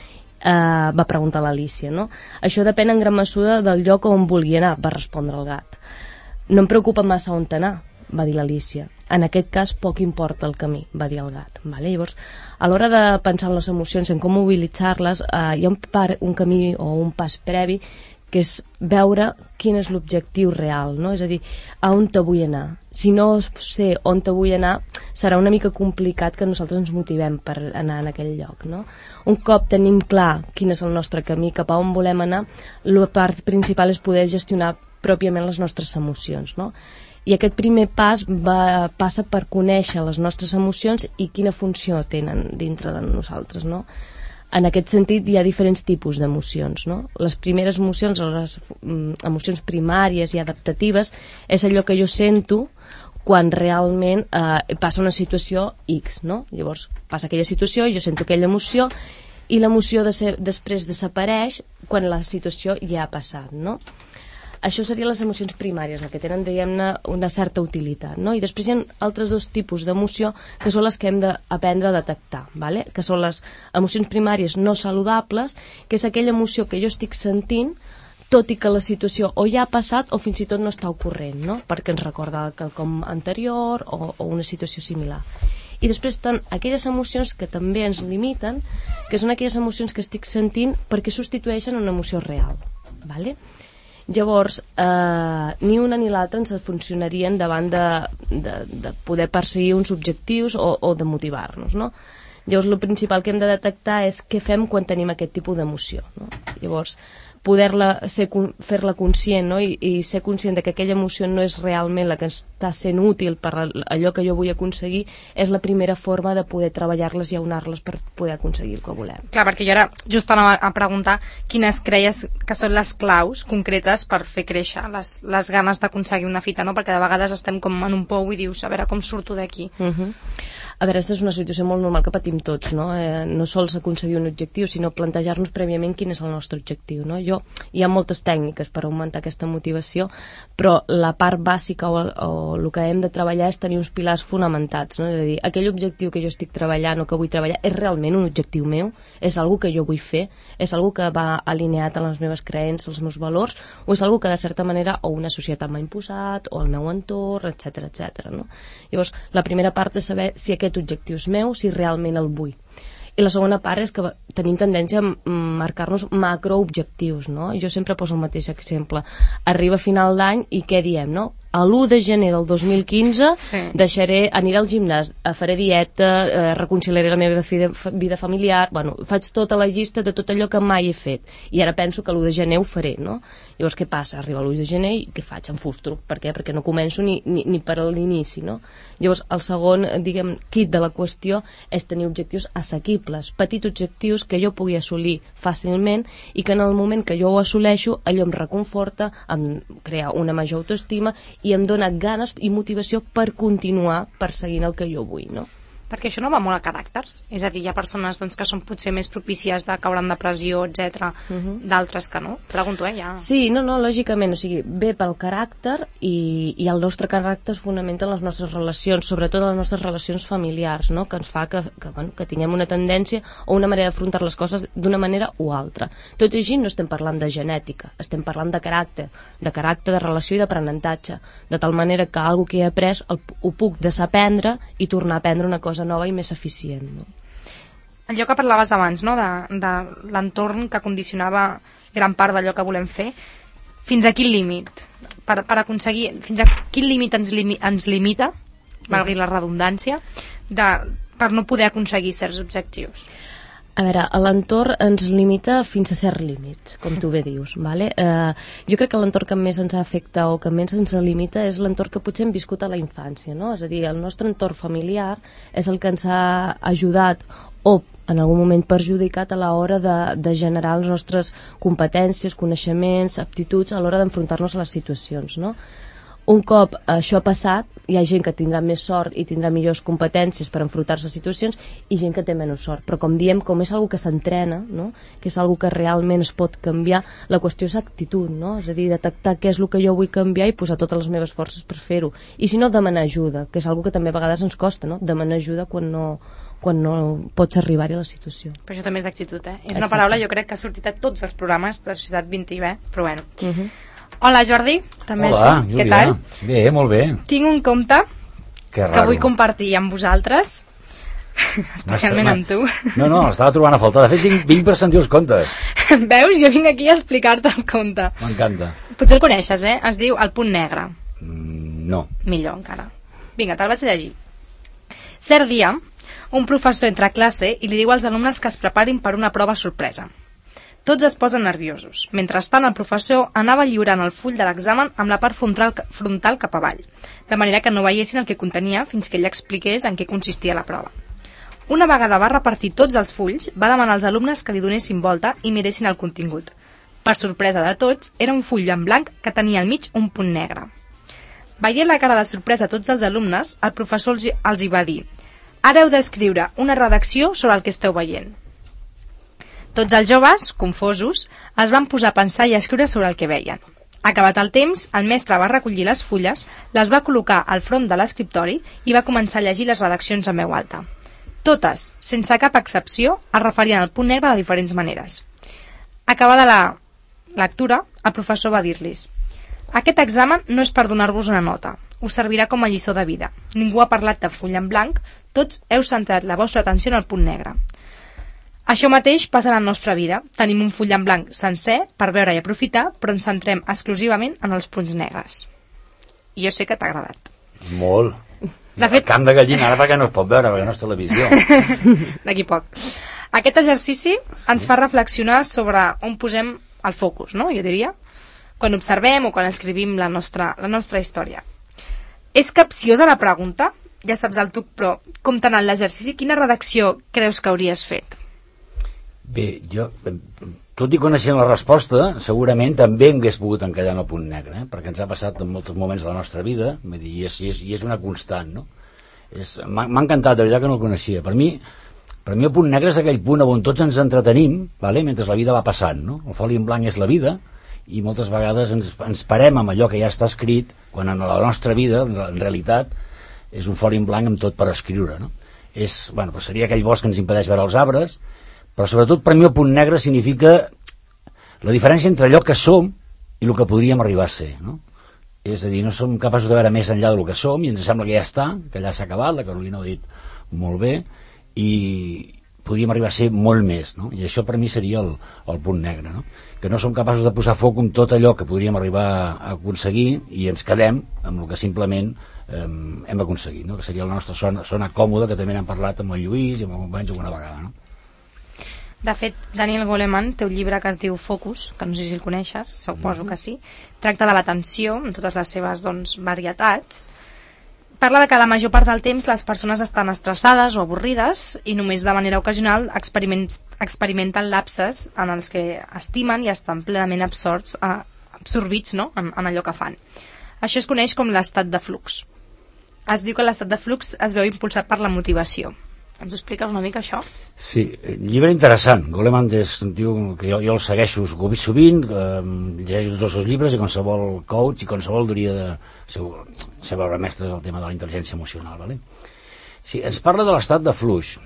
Va preguntar l'Alicia, no? Això depèn en gran mesura del lloc on vulgui anar, va respondre el gat. No em preocupa massa on anar, va dir l'Alicia. En aquest cas, poc importa el camí, va dir el gat. Vale? Llavors, a l'hora de pensar en les emocions, en com mobilitzar-les, hi ha un camí o un pas previ que és veure quin és l'objectiu real, no? És a dir, a on te vull anar. Si no sé on te vull anar, serà una mica complicat que nosaltres ens motivem per anar en aquell lloc, no? Un cop tenim clar quin és el nostre camí, cap a on volem anar, la part principal és poder gestionar pròpiament les nostres emocions, no? I aquest primer pas passa per conèixer les nostres emocions i quina funció tenen dintre de nosaltres, no? En aquest sentit, hi ha diferents tipus d'emocions, no? Les primeres emocions, les emocions primàries i adaptatives, és allò que jo sento quan realment passa una situació X, no? Llavors, passa aquella situació, jo sento aquella emoció, i l'emoció després desapareix quan la situació ja ha passat, no? Això serien les emocions primàries, que tenen, diguem-ne, una certa utilitat, no? I després hi ha altres dos tipus d'emoció que són les que hem d'aprendre a detectar, ¿vale? Que són les emocions primàries no saludables, que és aquella emoció que jo estic sentint, tot i que la situació o ja ha passat o fins i tot no està ocorrent, no? Perquè ens recorda quelcom anterior o una situació similar. I després estan aquelles emocions que també ens limiten, que són aquelles emocions que estic sentint perquè substitueixen una emoció real, ¿vale? Llavors, ni una ni l'altra ens funcionarien davant de poder perseguir uns objectius o de motivar-nos, no? Llavors, el principal que hem de detectar és què fem quan tenim aquest tipus d'emoció, no? Llavors, fer-la conscient, no? I ser conscient de que aquella emoció no és realment la que està sent útil per allò que jo vull aconseguir és la primera forma de poder treballar-les i aunar-les per poder aconseguir el que volem. Clar, perquè jo ara just anava a preguntar quines creies que són les claus concretes per fer créixer les ganes d'aconseguir una fita, no? Perquè de vegades estem com en un pou i dius, a veure com surto d'aquí. A veure, aquesta és una situació molt normal que patim tots, no? No sols aconseguir un objectiu, sinó plantejar-nos prèviament quin és el nostre objectiu, no? Hi ha moltes tècniques per augmentar aquesta motivació, però la part bàsica o el que hem de treballar és tenir uns pilars fonamentats, no? És a dir, aquell objectiu que jo estic treballant o que vull treballar és realment un objectiu meu? És algo que jo vull fer? És algo que va alineat amb les meves creences, els meus valors? O és algo que de certa manera o una societat m'ha imposat o el meu entorn, etc, no? Llavors, la primera part és saber si aquest objectiu és meu, si realment el vull. I la segona part és que tenim tendència a marcar-nos macroobjectius, no? Jo sempre poso el mateix exemple. Arriba a final d'any i què diem, no? A l'1 de gener del 2015 aniré al gimnàs, faré dieta, reconciliaré la meva vida familiar, bueno, faig tota la llista de tot allò que mai he fet. I ara penso que l'1 de gener ho faré, no? Llavors què passa? Arriba l'1 de gener i què faig? Em frustro. Per què? Perquè no començo ni per l'inici, no? Llavors el segon, diguem, kit de la qüestió és tenir objectius assequibles, petits objectius objectius que jo pugui assolir fàcilment i que en el moment que jo ho assoleixo allò em reconforta, em crea una major autoestima i em dona ganes i motivació per continuar perseguint el que jo vull, no? Perquè això no va molt a caràcters, és a dir, hi ha persones doncs, que són potser més propícies de caure en depressió, etc. D'altres que no, pregunto, ja. Sí, no, lògicament, o sigui, ve pel caràcter i el nostre caràcter es fonamenta en les nostres relacions, sobretot en les nostres relacions familiars, no? Que ens fa que tinguem una tendència o una manera d'afrontar les coses d'una manera o altra. Tot i així no estem parlant de genètica, estem parlant de caràcter, de relació i d'aprenentatge, de tal manera que algo que he après ho puc desaprendre i tornar a aprendre una cosa nova i més eficient, no? Allò que parlaves abans, no? de l'entorn que condicionava gran part d'allò que volem fer, fins a quin límit? Per aconseguir, fins a quin límit ens limita, valgui la redundància, per no poder aconseguir certs objectius? A veure, l'entorn ens limita fins a cert límit, com tu bé dius, vale? Jo crec que l'entorn que més ens afecta o que més ens limita és l'entorn que potser hem viscut a la infància, no? És a dir, el nostre entorn familiar és el que ens ha ajudat o en algun moment perjudicat a l'hora de generar les nostres competències, coneixements, aptituds a l'hora d'enfrontar-nos a les situacions, no? Un cop això ha passat, hi ha gent que tindrà més sort i tindrà millors competències per enfrontar-se a situacions i gent que té menys sort. Però com diem, com és algo que s'entrena, no? Que és algo que realment es pot canviar, la qüestió és actitud, no? És a dir, detectar què és el que jo vull canviar i posar totes les meves forces per fer-ho. I si no, demanar ajuda, que és algo que també a vegades ens costa, no? Demanar ajuda quan no pots arribar-hi a la situació. Però això també és actitud, eh? És una paraula, jo crec, que ha sortit a tots els programes de Societat 20, però bueno. Hola, Jordi. També. Hola, Júlia. Què tal? Bé, molt bé. Tinc un conte que vull compartir amb vosaltres, especialment amb tu. No, l'estava trobant a faltar. De fet, vinc per sentir els contes. Veus? Jo vinc aquí a explicar-te el conte. M'encanta. Potser el coneixes, eh? Es diu El punt negre. No. Millor, encara. Vinga, te'l vaig a llegir. Cert dia, un professor entra a classe i li diu als alumnes que es preparin per una prova sorpresa. Tots es posen nerviosos. Mentrestant, el professor anava lliurant el full de l'examen amb la part frontal cap avall, de manera que no veiessin el que contenia fins que ell expliqués en què consistia la prova. Una vegada va repartir tots els fulls, va demanar als alumnes que li donessin volta i miressin el contingut. Per sorpresa de tots, era un full en blanc que tenia al mig un punt negre. Veient la cara de sorpresa a tots els alumnes, el professor els hi va dir: «Ara heu d'escriure una redacció sobre el que esteu veient». Tots els joves, confosos, es van posar a pensar i a escriure sobre el que veien. Acabat el temps, el mestre va recollir les fulles, les va col·locar al front de l'escriptori i va començar a llegir les redaccions en veu alta. Totes, sense cap excepció, es referien al punt negre de diferents maneres. Acabada la lectura, el professor va dir-los: «Aquest examen no és per donar-vos una nota, us servirà com a lliçó de vida. Ningú ha parlat de full en blanc, tots heu centrat la vostra atenció en el punt negre. Això mateix passa en la nostra vida. Tenim un full en blanc sencer per veure i aprofitar, però ens centrem exclusivament en els punts negres». I jo sé que t'ha agradat. Molt. De fet... Camp de gallina, ara perquè no es pot veure, perquè no és televisió. D'aquí poc. Aquest exercici ens fa reflexionar sobre on posem el focus, no? Jo diria, quan observem o quan escrivim la nostra història. És capciosa la pregunta? Ja saps el truc, però com t'ha anat l'exercici? Quina redacció creus que hauries fet? Bé, jo, tot i coneixent la resposta, segurament també hagués pogut encallar en el punt negre, perquè ens ha passat en molts moments de la nostra vida, i és una constant, no? M'ha encantat, de veritat que no el coneixia. Per mi el punt negre és aquell punt on tots ens entretenim, mentre la vida va passant, no? El foli en blanc és la vida, i moltes vegades ens parem amb allò que ja està escrit, quan en la nostra vida, en realitat, és un foli en blanc amb tot per escriure, no? Seria aquell bosc que ens impedeix veure els arbres, però sobretot per mi el punt negre significa la diferència entre allò que som i el que podríem arribar a ser, no? És a dir, no som capaços de veure més enllà del que som i ens sembla que ja està, que allà s'ha acabat, la Carolina ho ha dit molt bé, i podríem arribar a ser molt més, no? I això per mi seria el punt negre, no? Que no som capaços de posar foc en tot allò que podríem arribar a aconseguir i ens quedem amb el que simplement hem aconseguit, no? Que seria la nostra zona còmoda, que també n'hem parlat amb el Lluís i amb el companys alguna vegada, no? De fet, Daniel Goleman té un llibre que es diu Focus, que no sé si el coneixes, suposo que sí. Tracta de l'atenció en totes les seves varietats parla de que la major part del temps les persones estan estressades o avorrides i només de manera ocasional experimenten lapses en els que estimen i estan plenament absorbits, no?, en allò que fan. Això es coneix com l'estat de flux. Es diu que l'estat de flux es veu impulsat per la motivació. Ens ho expliques una mica, això? Sí, llibre interessant. Goleman és un tio que jo el segueixo sovint, llegeixo tots els llibres i qualsevol coach i qualsevol hauria de ser veure mestres del tema de la intel·ligència emocional. ¿Vale? Sí, ens parla de l'estat de flux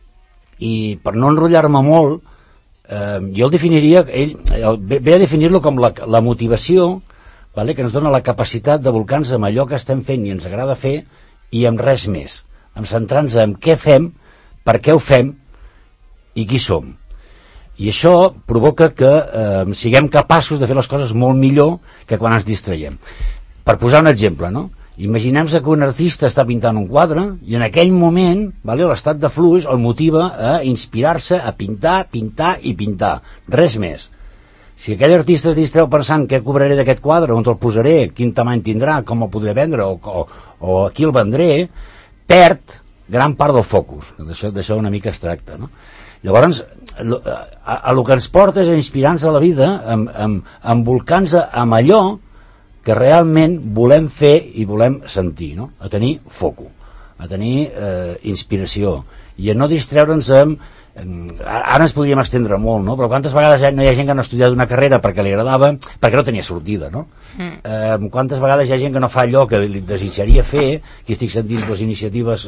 i per no enrotllar-me molt, jo el definiria, ve a definir-lo com la motivació, ¿vale?, que ens dona la capacitat de volcar-nos amb allò que estem fent i ens agrada fer i amb res més, amb centrar-nos en què fem, per què ho fem i qui som. I això provoca que siguem capaços de fer les coses molt millor que quan ens distraiem. Per posar un exemple, no? Imaginem-se que un artista està pintant un quadre i en aquell moment, vale, l'estat de flux el motiva a inspirar-se, a pintar, pintar i pintar. Res més. Si aquell artista es distreu pensant què cobraré d'aquest quadre, on el posaré, quin tamany tindrà, com el podré vendre o a qui el vendré, perd gran part del focus. D'això una mica es tracta, no? Llavors, el que ens porta és a inspirar-nos a la vida, embolcant-nos amb allò que realment volem fer i volem sentir, no? A tenir foco, a tenir inspiració i a no distreure'ns amb... Ara ens podríem estendre molt, no? Però quantes vegades no hi ha gent que no ha estudiat una carrera perquè li agradava, perquè no tenia sortida, no? Quantes vegades hi ha gent que no fa allò que li desitjaria fer, que estic sentint les iniciatives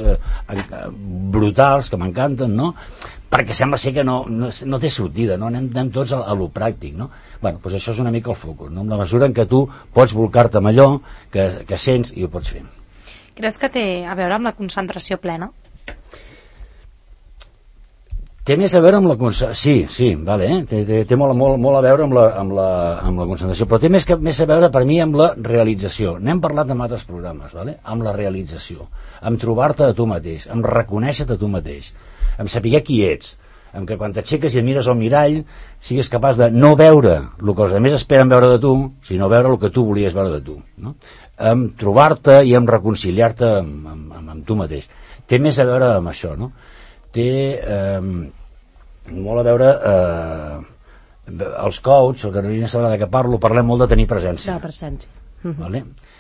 brutals que m'encanten, no? Perquè sembla ser que no té sortida, no? Anem tots a lo pràctic, no? Bueno, doncs això és una mica el focus, no? Amb la mesura en què tu pots volcar-te amb allò que sents i ho pots fer. Creus que té a veure amb la concentració plena? Té més a veure amb la concentració, sí, vale, té molt a veure amb la concentració, però té més a veure per mi amb la realització. N'hem parlat en altres programes, vale? Amb la realització, amb trobar-te a tu mateix, amb reconèixer-te a tu mateix, amb saber qui ets, amb que quan t'aixeques i et mires al mirall siguis capaç de no veure el que els altres esperen veure de tu, sinó veure el que tu volies veure de tu, no? Amb trobar-te i amb reconciliar-te amb tu mateix. Té més a veure amb això, no? Té molt a veure els coach, el Carolina sabrà de què parlo, parlem molt de tenir presència. De presència. Vale?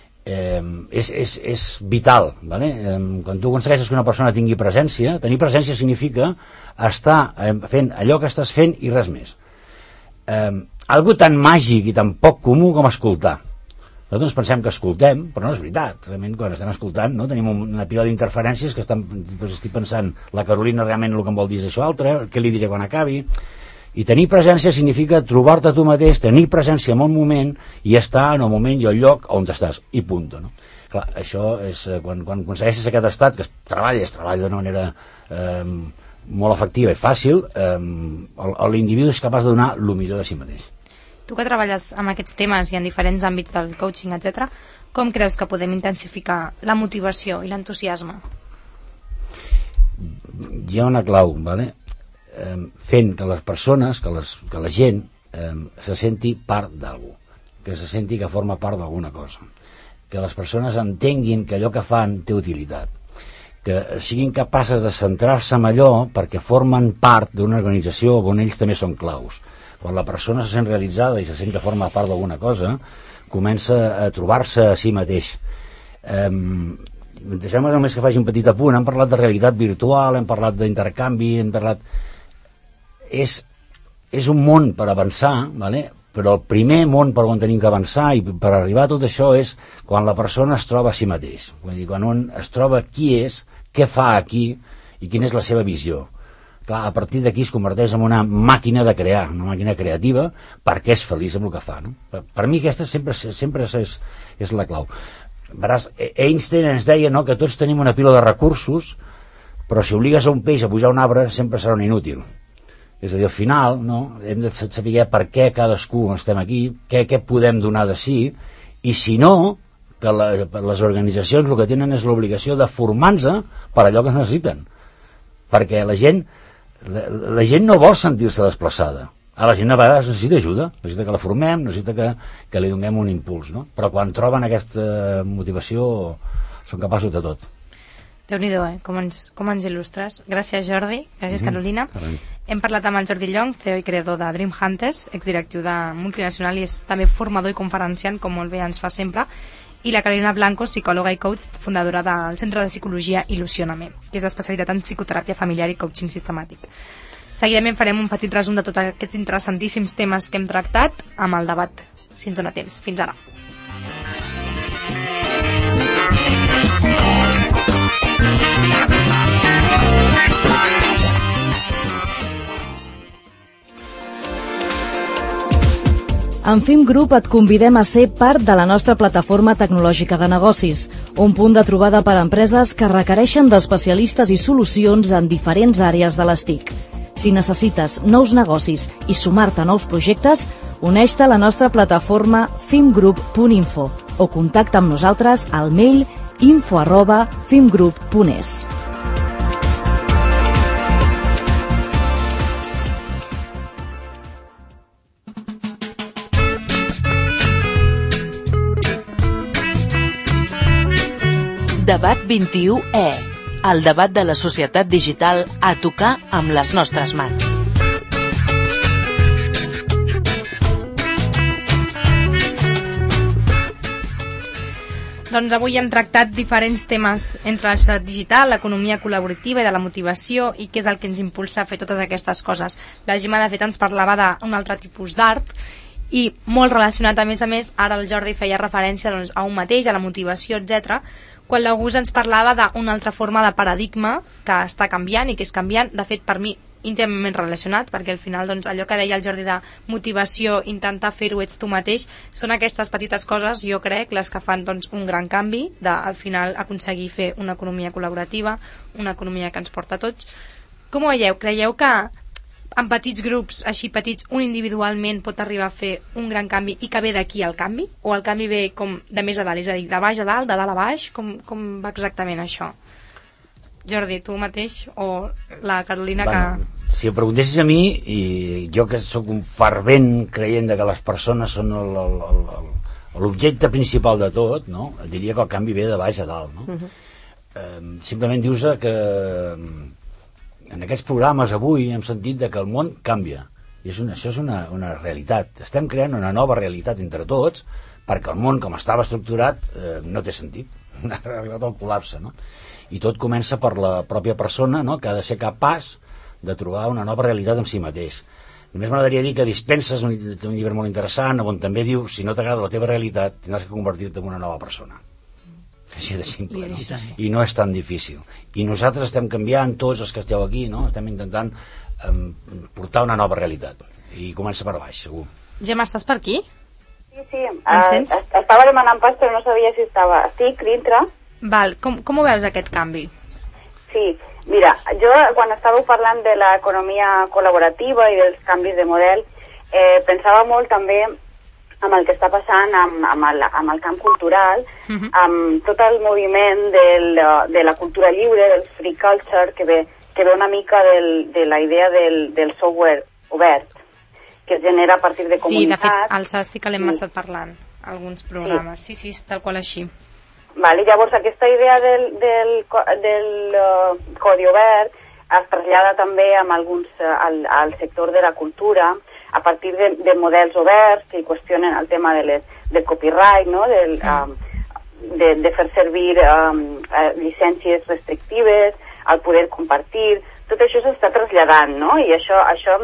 És vital, vale? Quan tu aconsegueixes que una persona tingui presència, tenir presència significa estar fent allò que estàs fent i res més. Algo tan màgic i tan poc comú com escoltar. Nosaltres ens pensem que escoltem, però no és veritat. Realment, quan estem escoltant, no, tenim una pila d'interferències que estic pensant, la Carolina realment el que em vol dir és això altre, què li diré quan acabi. I tenir presència significa trobar-te tu mateix, tenir presència en el moment i estar en el moment i el lloc on estàs, i punt. No? Clar, això és quan aconsegueixes aquest estat, que es treballa d'una manera molt efectiva i fàcil, l'individu és capaç de donar el millor de si mateix. Tu que treballes amb aquests temes i en diferents àmbits del coaching, etc., com creus que podem intensificar la motivació i l'entusiasme? Hi ha una clau, ¿vale? Fent que les persones, que la gent se senti part d'algú, que se senti que forma part d'alguna cosa, que les persones entenguin que allò que fan té utilitat, que siguin capaces de centrar-se en allò perquè formen part d'una organització on ells també són claus. Quan la persona se sent realitzada i se sent que forma part d'alguna cosa, comença a trobar-se a si mateix. Deixem-me només que faci un petit apunt. Hem parlat de realitat virtual, hem parlat d'intercanvi, hem parlat... És un món per avançar, ¿vale? Però el primer món per on tenim que avançar i per arribar a tot això és quan la persona es troba a si mateix. Vull dir, quan un es troba qui és, què fa aquí i quina és la seva visió. Clar, a partir d'aquí es converteix en una màquina de crear, una màquina creativa, perquè és feliç amb el que fa. No? Per mi aquesta sempre és la clau. Veràs, Einstein ens deia, no, que tots tenim una pila de recursos, però si obligues a un peix a pujar un arbre sempre serà un inútil. És a dir, al final, no, hem de saber per què cadascú estem aquí, què podem donar de si, i si no, que les organitzacions el que tenen és l'obligació de formar-se per allò que es necessiten. Perquè la gent no vol sentir-se desplaçada. A la gent a vegades necessita ajuda, necessita que la formem, necessita que li donem un impuls, no? Però quan troben aquesta motivació són capaços de tot. Déu-n'hi-do, com ens il·lustres. Gràcies, Jordi. Gràcies, Carolina. Hem parlat amb el Jordi Llong, CEO i creador de Dream Hunters, exdirectiu de Multinacional i és també formador i conferenciant, com molt bé ens fa sempre, i la Carolina Blanco, psicòloga i coach, fundadora del Centre de Psicologia Il·lusionament, que és especialitat en psicoteràpia familiar i coaching sistemàtic. Seguidament farem un petit resum de tots aquests interessantíssims temes que hem tractat amb el debat, si ens dona temps. Fins ara. En FIM Group et convidem a ser part de la nostra plataforma tecnològica de negocis, un punt de trobada per a empreses que requereixen d'especialistes i solucions en diferents àrees de les TIC. Si necessites nous negocis i sumar-te a nous projectes, uneix-te a la nostra plataforma fimgroup.info o contacta amb nosaltres al mail info@fimgroup.es. Debat 21E, el debat de la societat digital a tocar amb les nostres mans. Doncs avui hem tractat diferents temes entre la societat digital, l'economia col·laborativa i de la motivació i què és el que ens impulsa a fer totes aquestes coses. La Gemma, de fet, ens parlava d'un altre tipus d'art i molt relacionat, a més, ara el Jordi feia referència a un mateix, a la motivació, etc. Quan l'August ens parlava d'una altra forma de paradigma que està canviant i que és canviant, de fet, per mi, íntimament relacionat, perquè al final allò que deia el Jordi de motivació, intentar fer-ho ets tu mateix, són aquestes petites coses, jo crec, les que fan un gran canvi al final aconseguir fer una economia col·laborativa, una economia que ens porta a tots. Com ho veieu? Creieu que en petits grups, així petits, un individualment pot arribar a fer un gran canvi i que ve d'aquí el canvi? O el canvi ve com de més a dalt, és a dir, de baix a dalt, de dalt a baix? Com va exactament això? Jordi, tu mateix o la Carolina que... Si em preguntessis a mi, i jo que sóc un fervent creient que les persones són l'objecte principal de tot, no? Et diria que el canvi ve de baix a dalt, no? Simplement dius que en aquests programes avui hem sentit que el món canvia i això és una realitat. Estem creant una nova realitat entre tots perquè el món com estava estructurat no té sentit, ha arribat al col·lapse, no? I tot comença per la pròpia persona, no? Que ha de ser capaç de trobar una nova realitat en si mateix. Només m'agradaria dir que Dispenses un llibre molt interessant on també diu si no t'agrada la teva realitat tindràs que convertir-te en una nova persona. Així de simple, no? I no és tan difícil. I nosaltres estem canviant, tots els que esteu aquí, no? Estem intentant portar una nova realitat. I comença per baix, segur. Gemma, estàs per aquí? Sí. Estava demanant pas, però no sabia si estava. Estic dintre. Val. Com ho veus, aquest canvi? Sí. Mira, jo quan estàveu parlant de l'economia col·laborativa i dels canvis de model, pensava molt també amb el que està passant amb el camp cultural, amb tot el moviment de la cultura lliure, del free culture, que ve una mica de la idea del software obert, que es genera a partir de comunitats. Sí, de fet, al SAS sí que l'hem estat parlant, alguns programes. Sí, tal qual així. Vale, llavors aquesta idea del codi obert es trasllada també al sector de la cultura a partir de models oberts que qüestionen el tema del copyright, no? De fer servir llicències restrictives, el poder compartir, tot això s'està traslladant, no? I això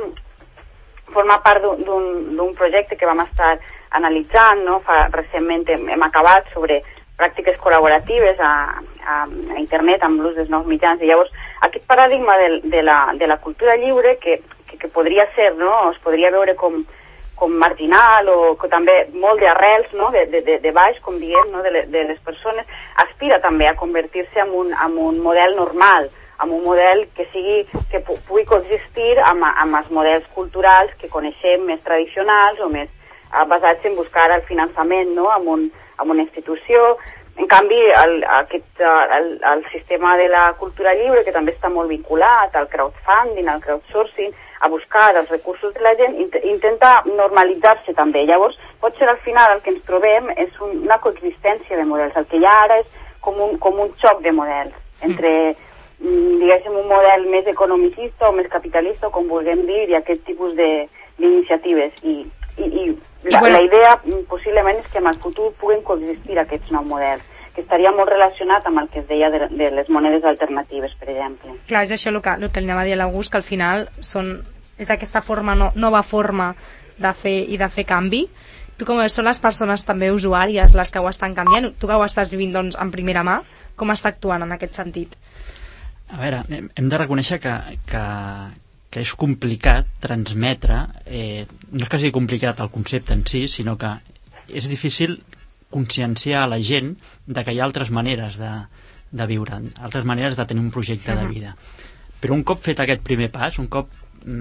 forma part d'un projecte que vam estar analitzant, no? Recentment hem acabat sobre pràctiques col·laboratives a internet amb l'ús dels nous mitjans. I llavors aquest paradigma de la cultura lliure que podria ser, no? Es podria veure com marginal o també molt d'arrels, no? De baix, com diem, no? de les persones, aspira també a convertir-se en un model normal, en un model que pugui coexistir amb els models culturals que coneixem més tradicionals o més basats en buscar el finançament, no? amb una institució. En canvi, el sistema de la cultura lliure, que també està molt vinculat al crowdfunding, al crowdsourcing, a buscar els recursos de la gent, intenta normalitzar-se també. Llavors, potser al final el que ens trobem és una coexistència de models. El que hi ha ara és com un xoc de models entre, diguéssim, un model més economicista o més capitalista, o com vulguem dir, i aquest tipus d'iniciatives. I la idea possiblement és que en el futur puguen coexistir aquests nous models, que estaria molt relacionat amb el que es deia de les monedes alternatives, per exemple. Clar, és això el que anava a dir l'August, que al final és aquesta nova forma de fer canvi. Tu, com són les persones també usuàries les que ho estan canviant, tu que ho estàs vivint doncs, en primera mà, com està actuant en aquest sentit? A veure, hem de reconèixer que és complicat transmetre, no és que sigui complicat el concepte en si, sinó que és difícil conscienciar a la gent de que hi ha altres maneres de viure, altres maneres de tenir un projecte de vida. Però un cop fet aquest primer pas, un cop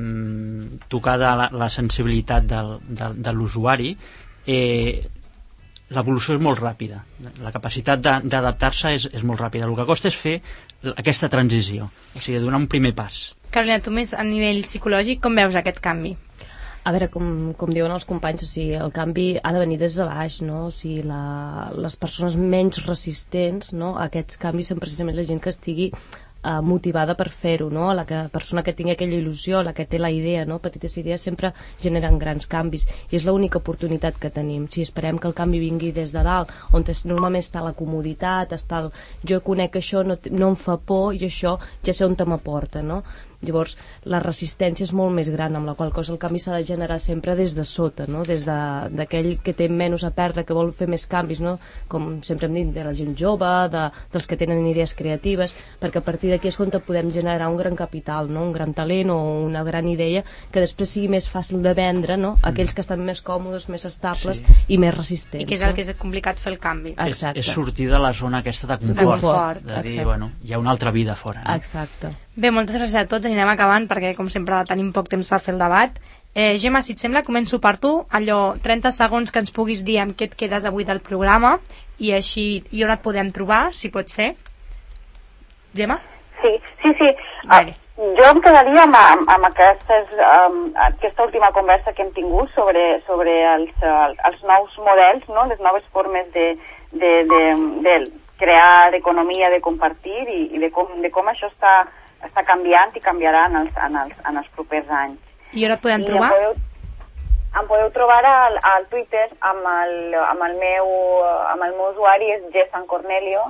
tocada la sensibilitat de l'usuari, l'evolució és molt ràpida, la capacitat d'adaptar-se és molt ràpida. El que costa és fer aquesta transició, o sigui, donar un primer pas. Carolina, tu més a nivell psicològic, com veus aquest canvi? A veure, com diuen els companys, o sigui, el canvi ha de venir des de baix, no? O sigui, les persones menys resistents, no, a aquests canvis són precisament la gent que estigui motivada per fer-ho, no? La persona que tingui aquella il·lusió, la que té la idea, no? Petites idees sempre generen grans canvis i és l'única oportunitat que tenim. Si esperem que el canvi vingui des de dalt, on normalment està la comoditat, està jo conec això, no em fa por i això ja sé on m'aporta, no? Llavors, la resistència és molt més gran, amb la qual cosa el canvi s'ha de generar sempre des de sota, no? Des d'aquell que té menys a perdre, que vol fer més canvis, no? Com sempre hem dit, de la gent jove, dels que tenen idees creatives, perquè a partir d'aquí és on podem generar un gran capital, no? Un gran talent o una gran idea que després sigui més fàcil de vendre, no? Aquells que estan més còmodes, més estables i més resistents. I que és el que és complicat fer el canvi. És sortir de la zona aquesta de confort, de dir, bueno, hi ha una altra vida fora. No? Exacte. Bé, moltes gràcies a tots, anirem acabant perquè com sempre tenim poc temps per fer el debat. Gemma, si et sembla, començo per tu, allò 30 segons que ens puguis dir amb què et quedes avui del programa i així i on et podem trobar, si pot ser. Gemma? Sí. Jo em quedaria amb aquesta última conversa que hem tingut sobre els nous models, no? Les noves formes de crear economia, de compartir i de com això està canviant i canviarà en els propers anys. I on et podem trobar? Em podeu trobar al Twitter amb el meu usuari és G.Sancornelio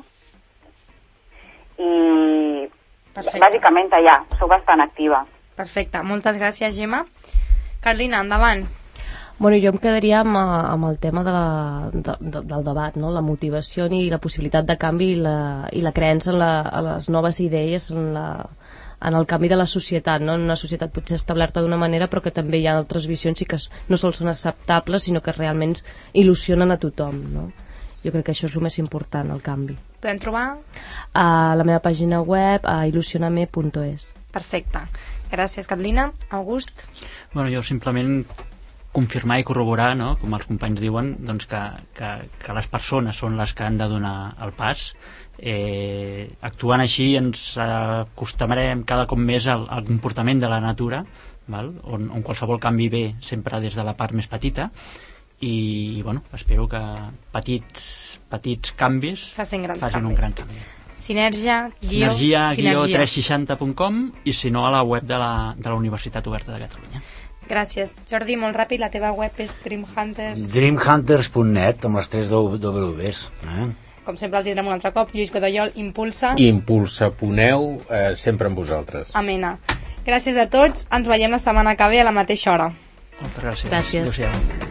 i bàsicament allà, soc bastant activa. Perfecte, moltes gràcies, Gemma. Carolina, endavant. Bueno, jo em quedaria amb el tema del debat, no? La motivació i la possibilitat de canvi i la creença en les noves idees, en el canvi de la societat, no? En una societat potser establerta d'una manera però que també hi ha altres visions i que no sols són acceptables sinó que realment il·lusionen a tothom, no? Jo crec que això és el més important, el canvi. Podem trobar? A la meva pàgina web, a il·lusioname.es. Perfecte. Gràcies, Carolina. August? Bueno, jo simplement confirmar i corroborar, no? Com els companys diuen, doncs que les persones són les que han de donar el pas. Actuant així ens acostumarem cada cop més al comportament de la natura, val? On qualsevol canvi ve sempre des de la part més petita i bueno, espero que petits canvis facin un gran canvi. Sinergia-360.com i si no a la web de la Universitat Oberta de Catalunya. Gràcies. Jordi, molt ràpid, la teva web és Dreamhunters... Dreamhunters.net, amb les 3 Ws. Com sempre el tindrem un altre cop. Lluís Godoyol, Impulsa. Impulsa.neu, sempre amb vosaltres. Amena. Gràcies a tots, ens veiem la setmana que ve a la mateixa hora. Moltes gràcies. Gràcies.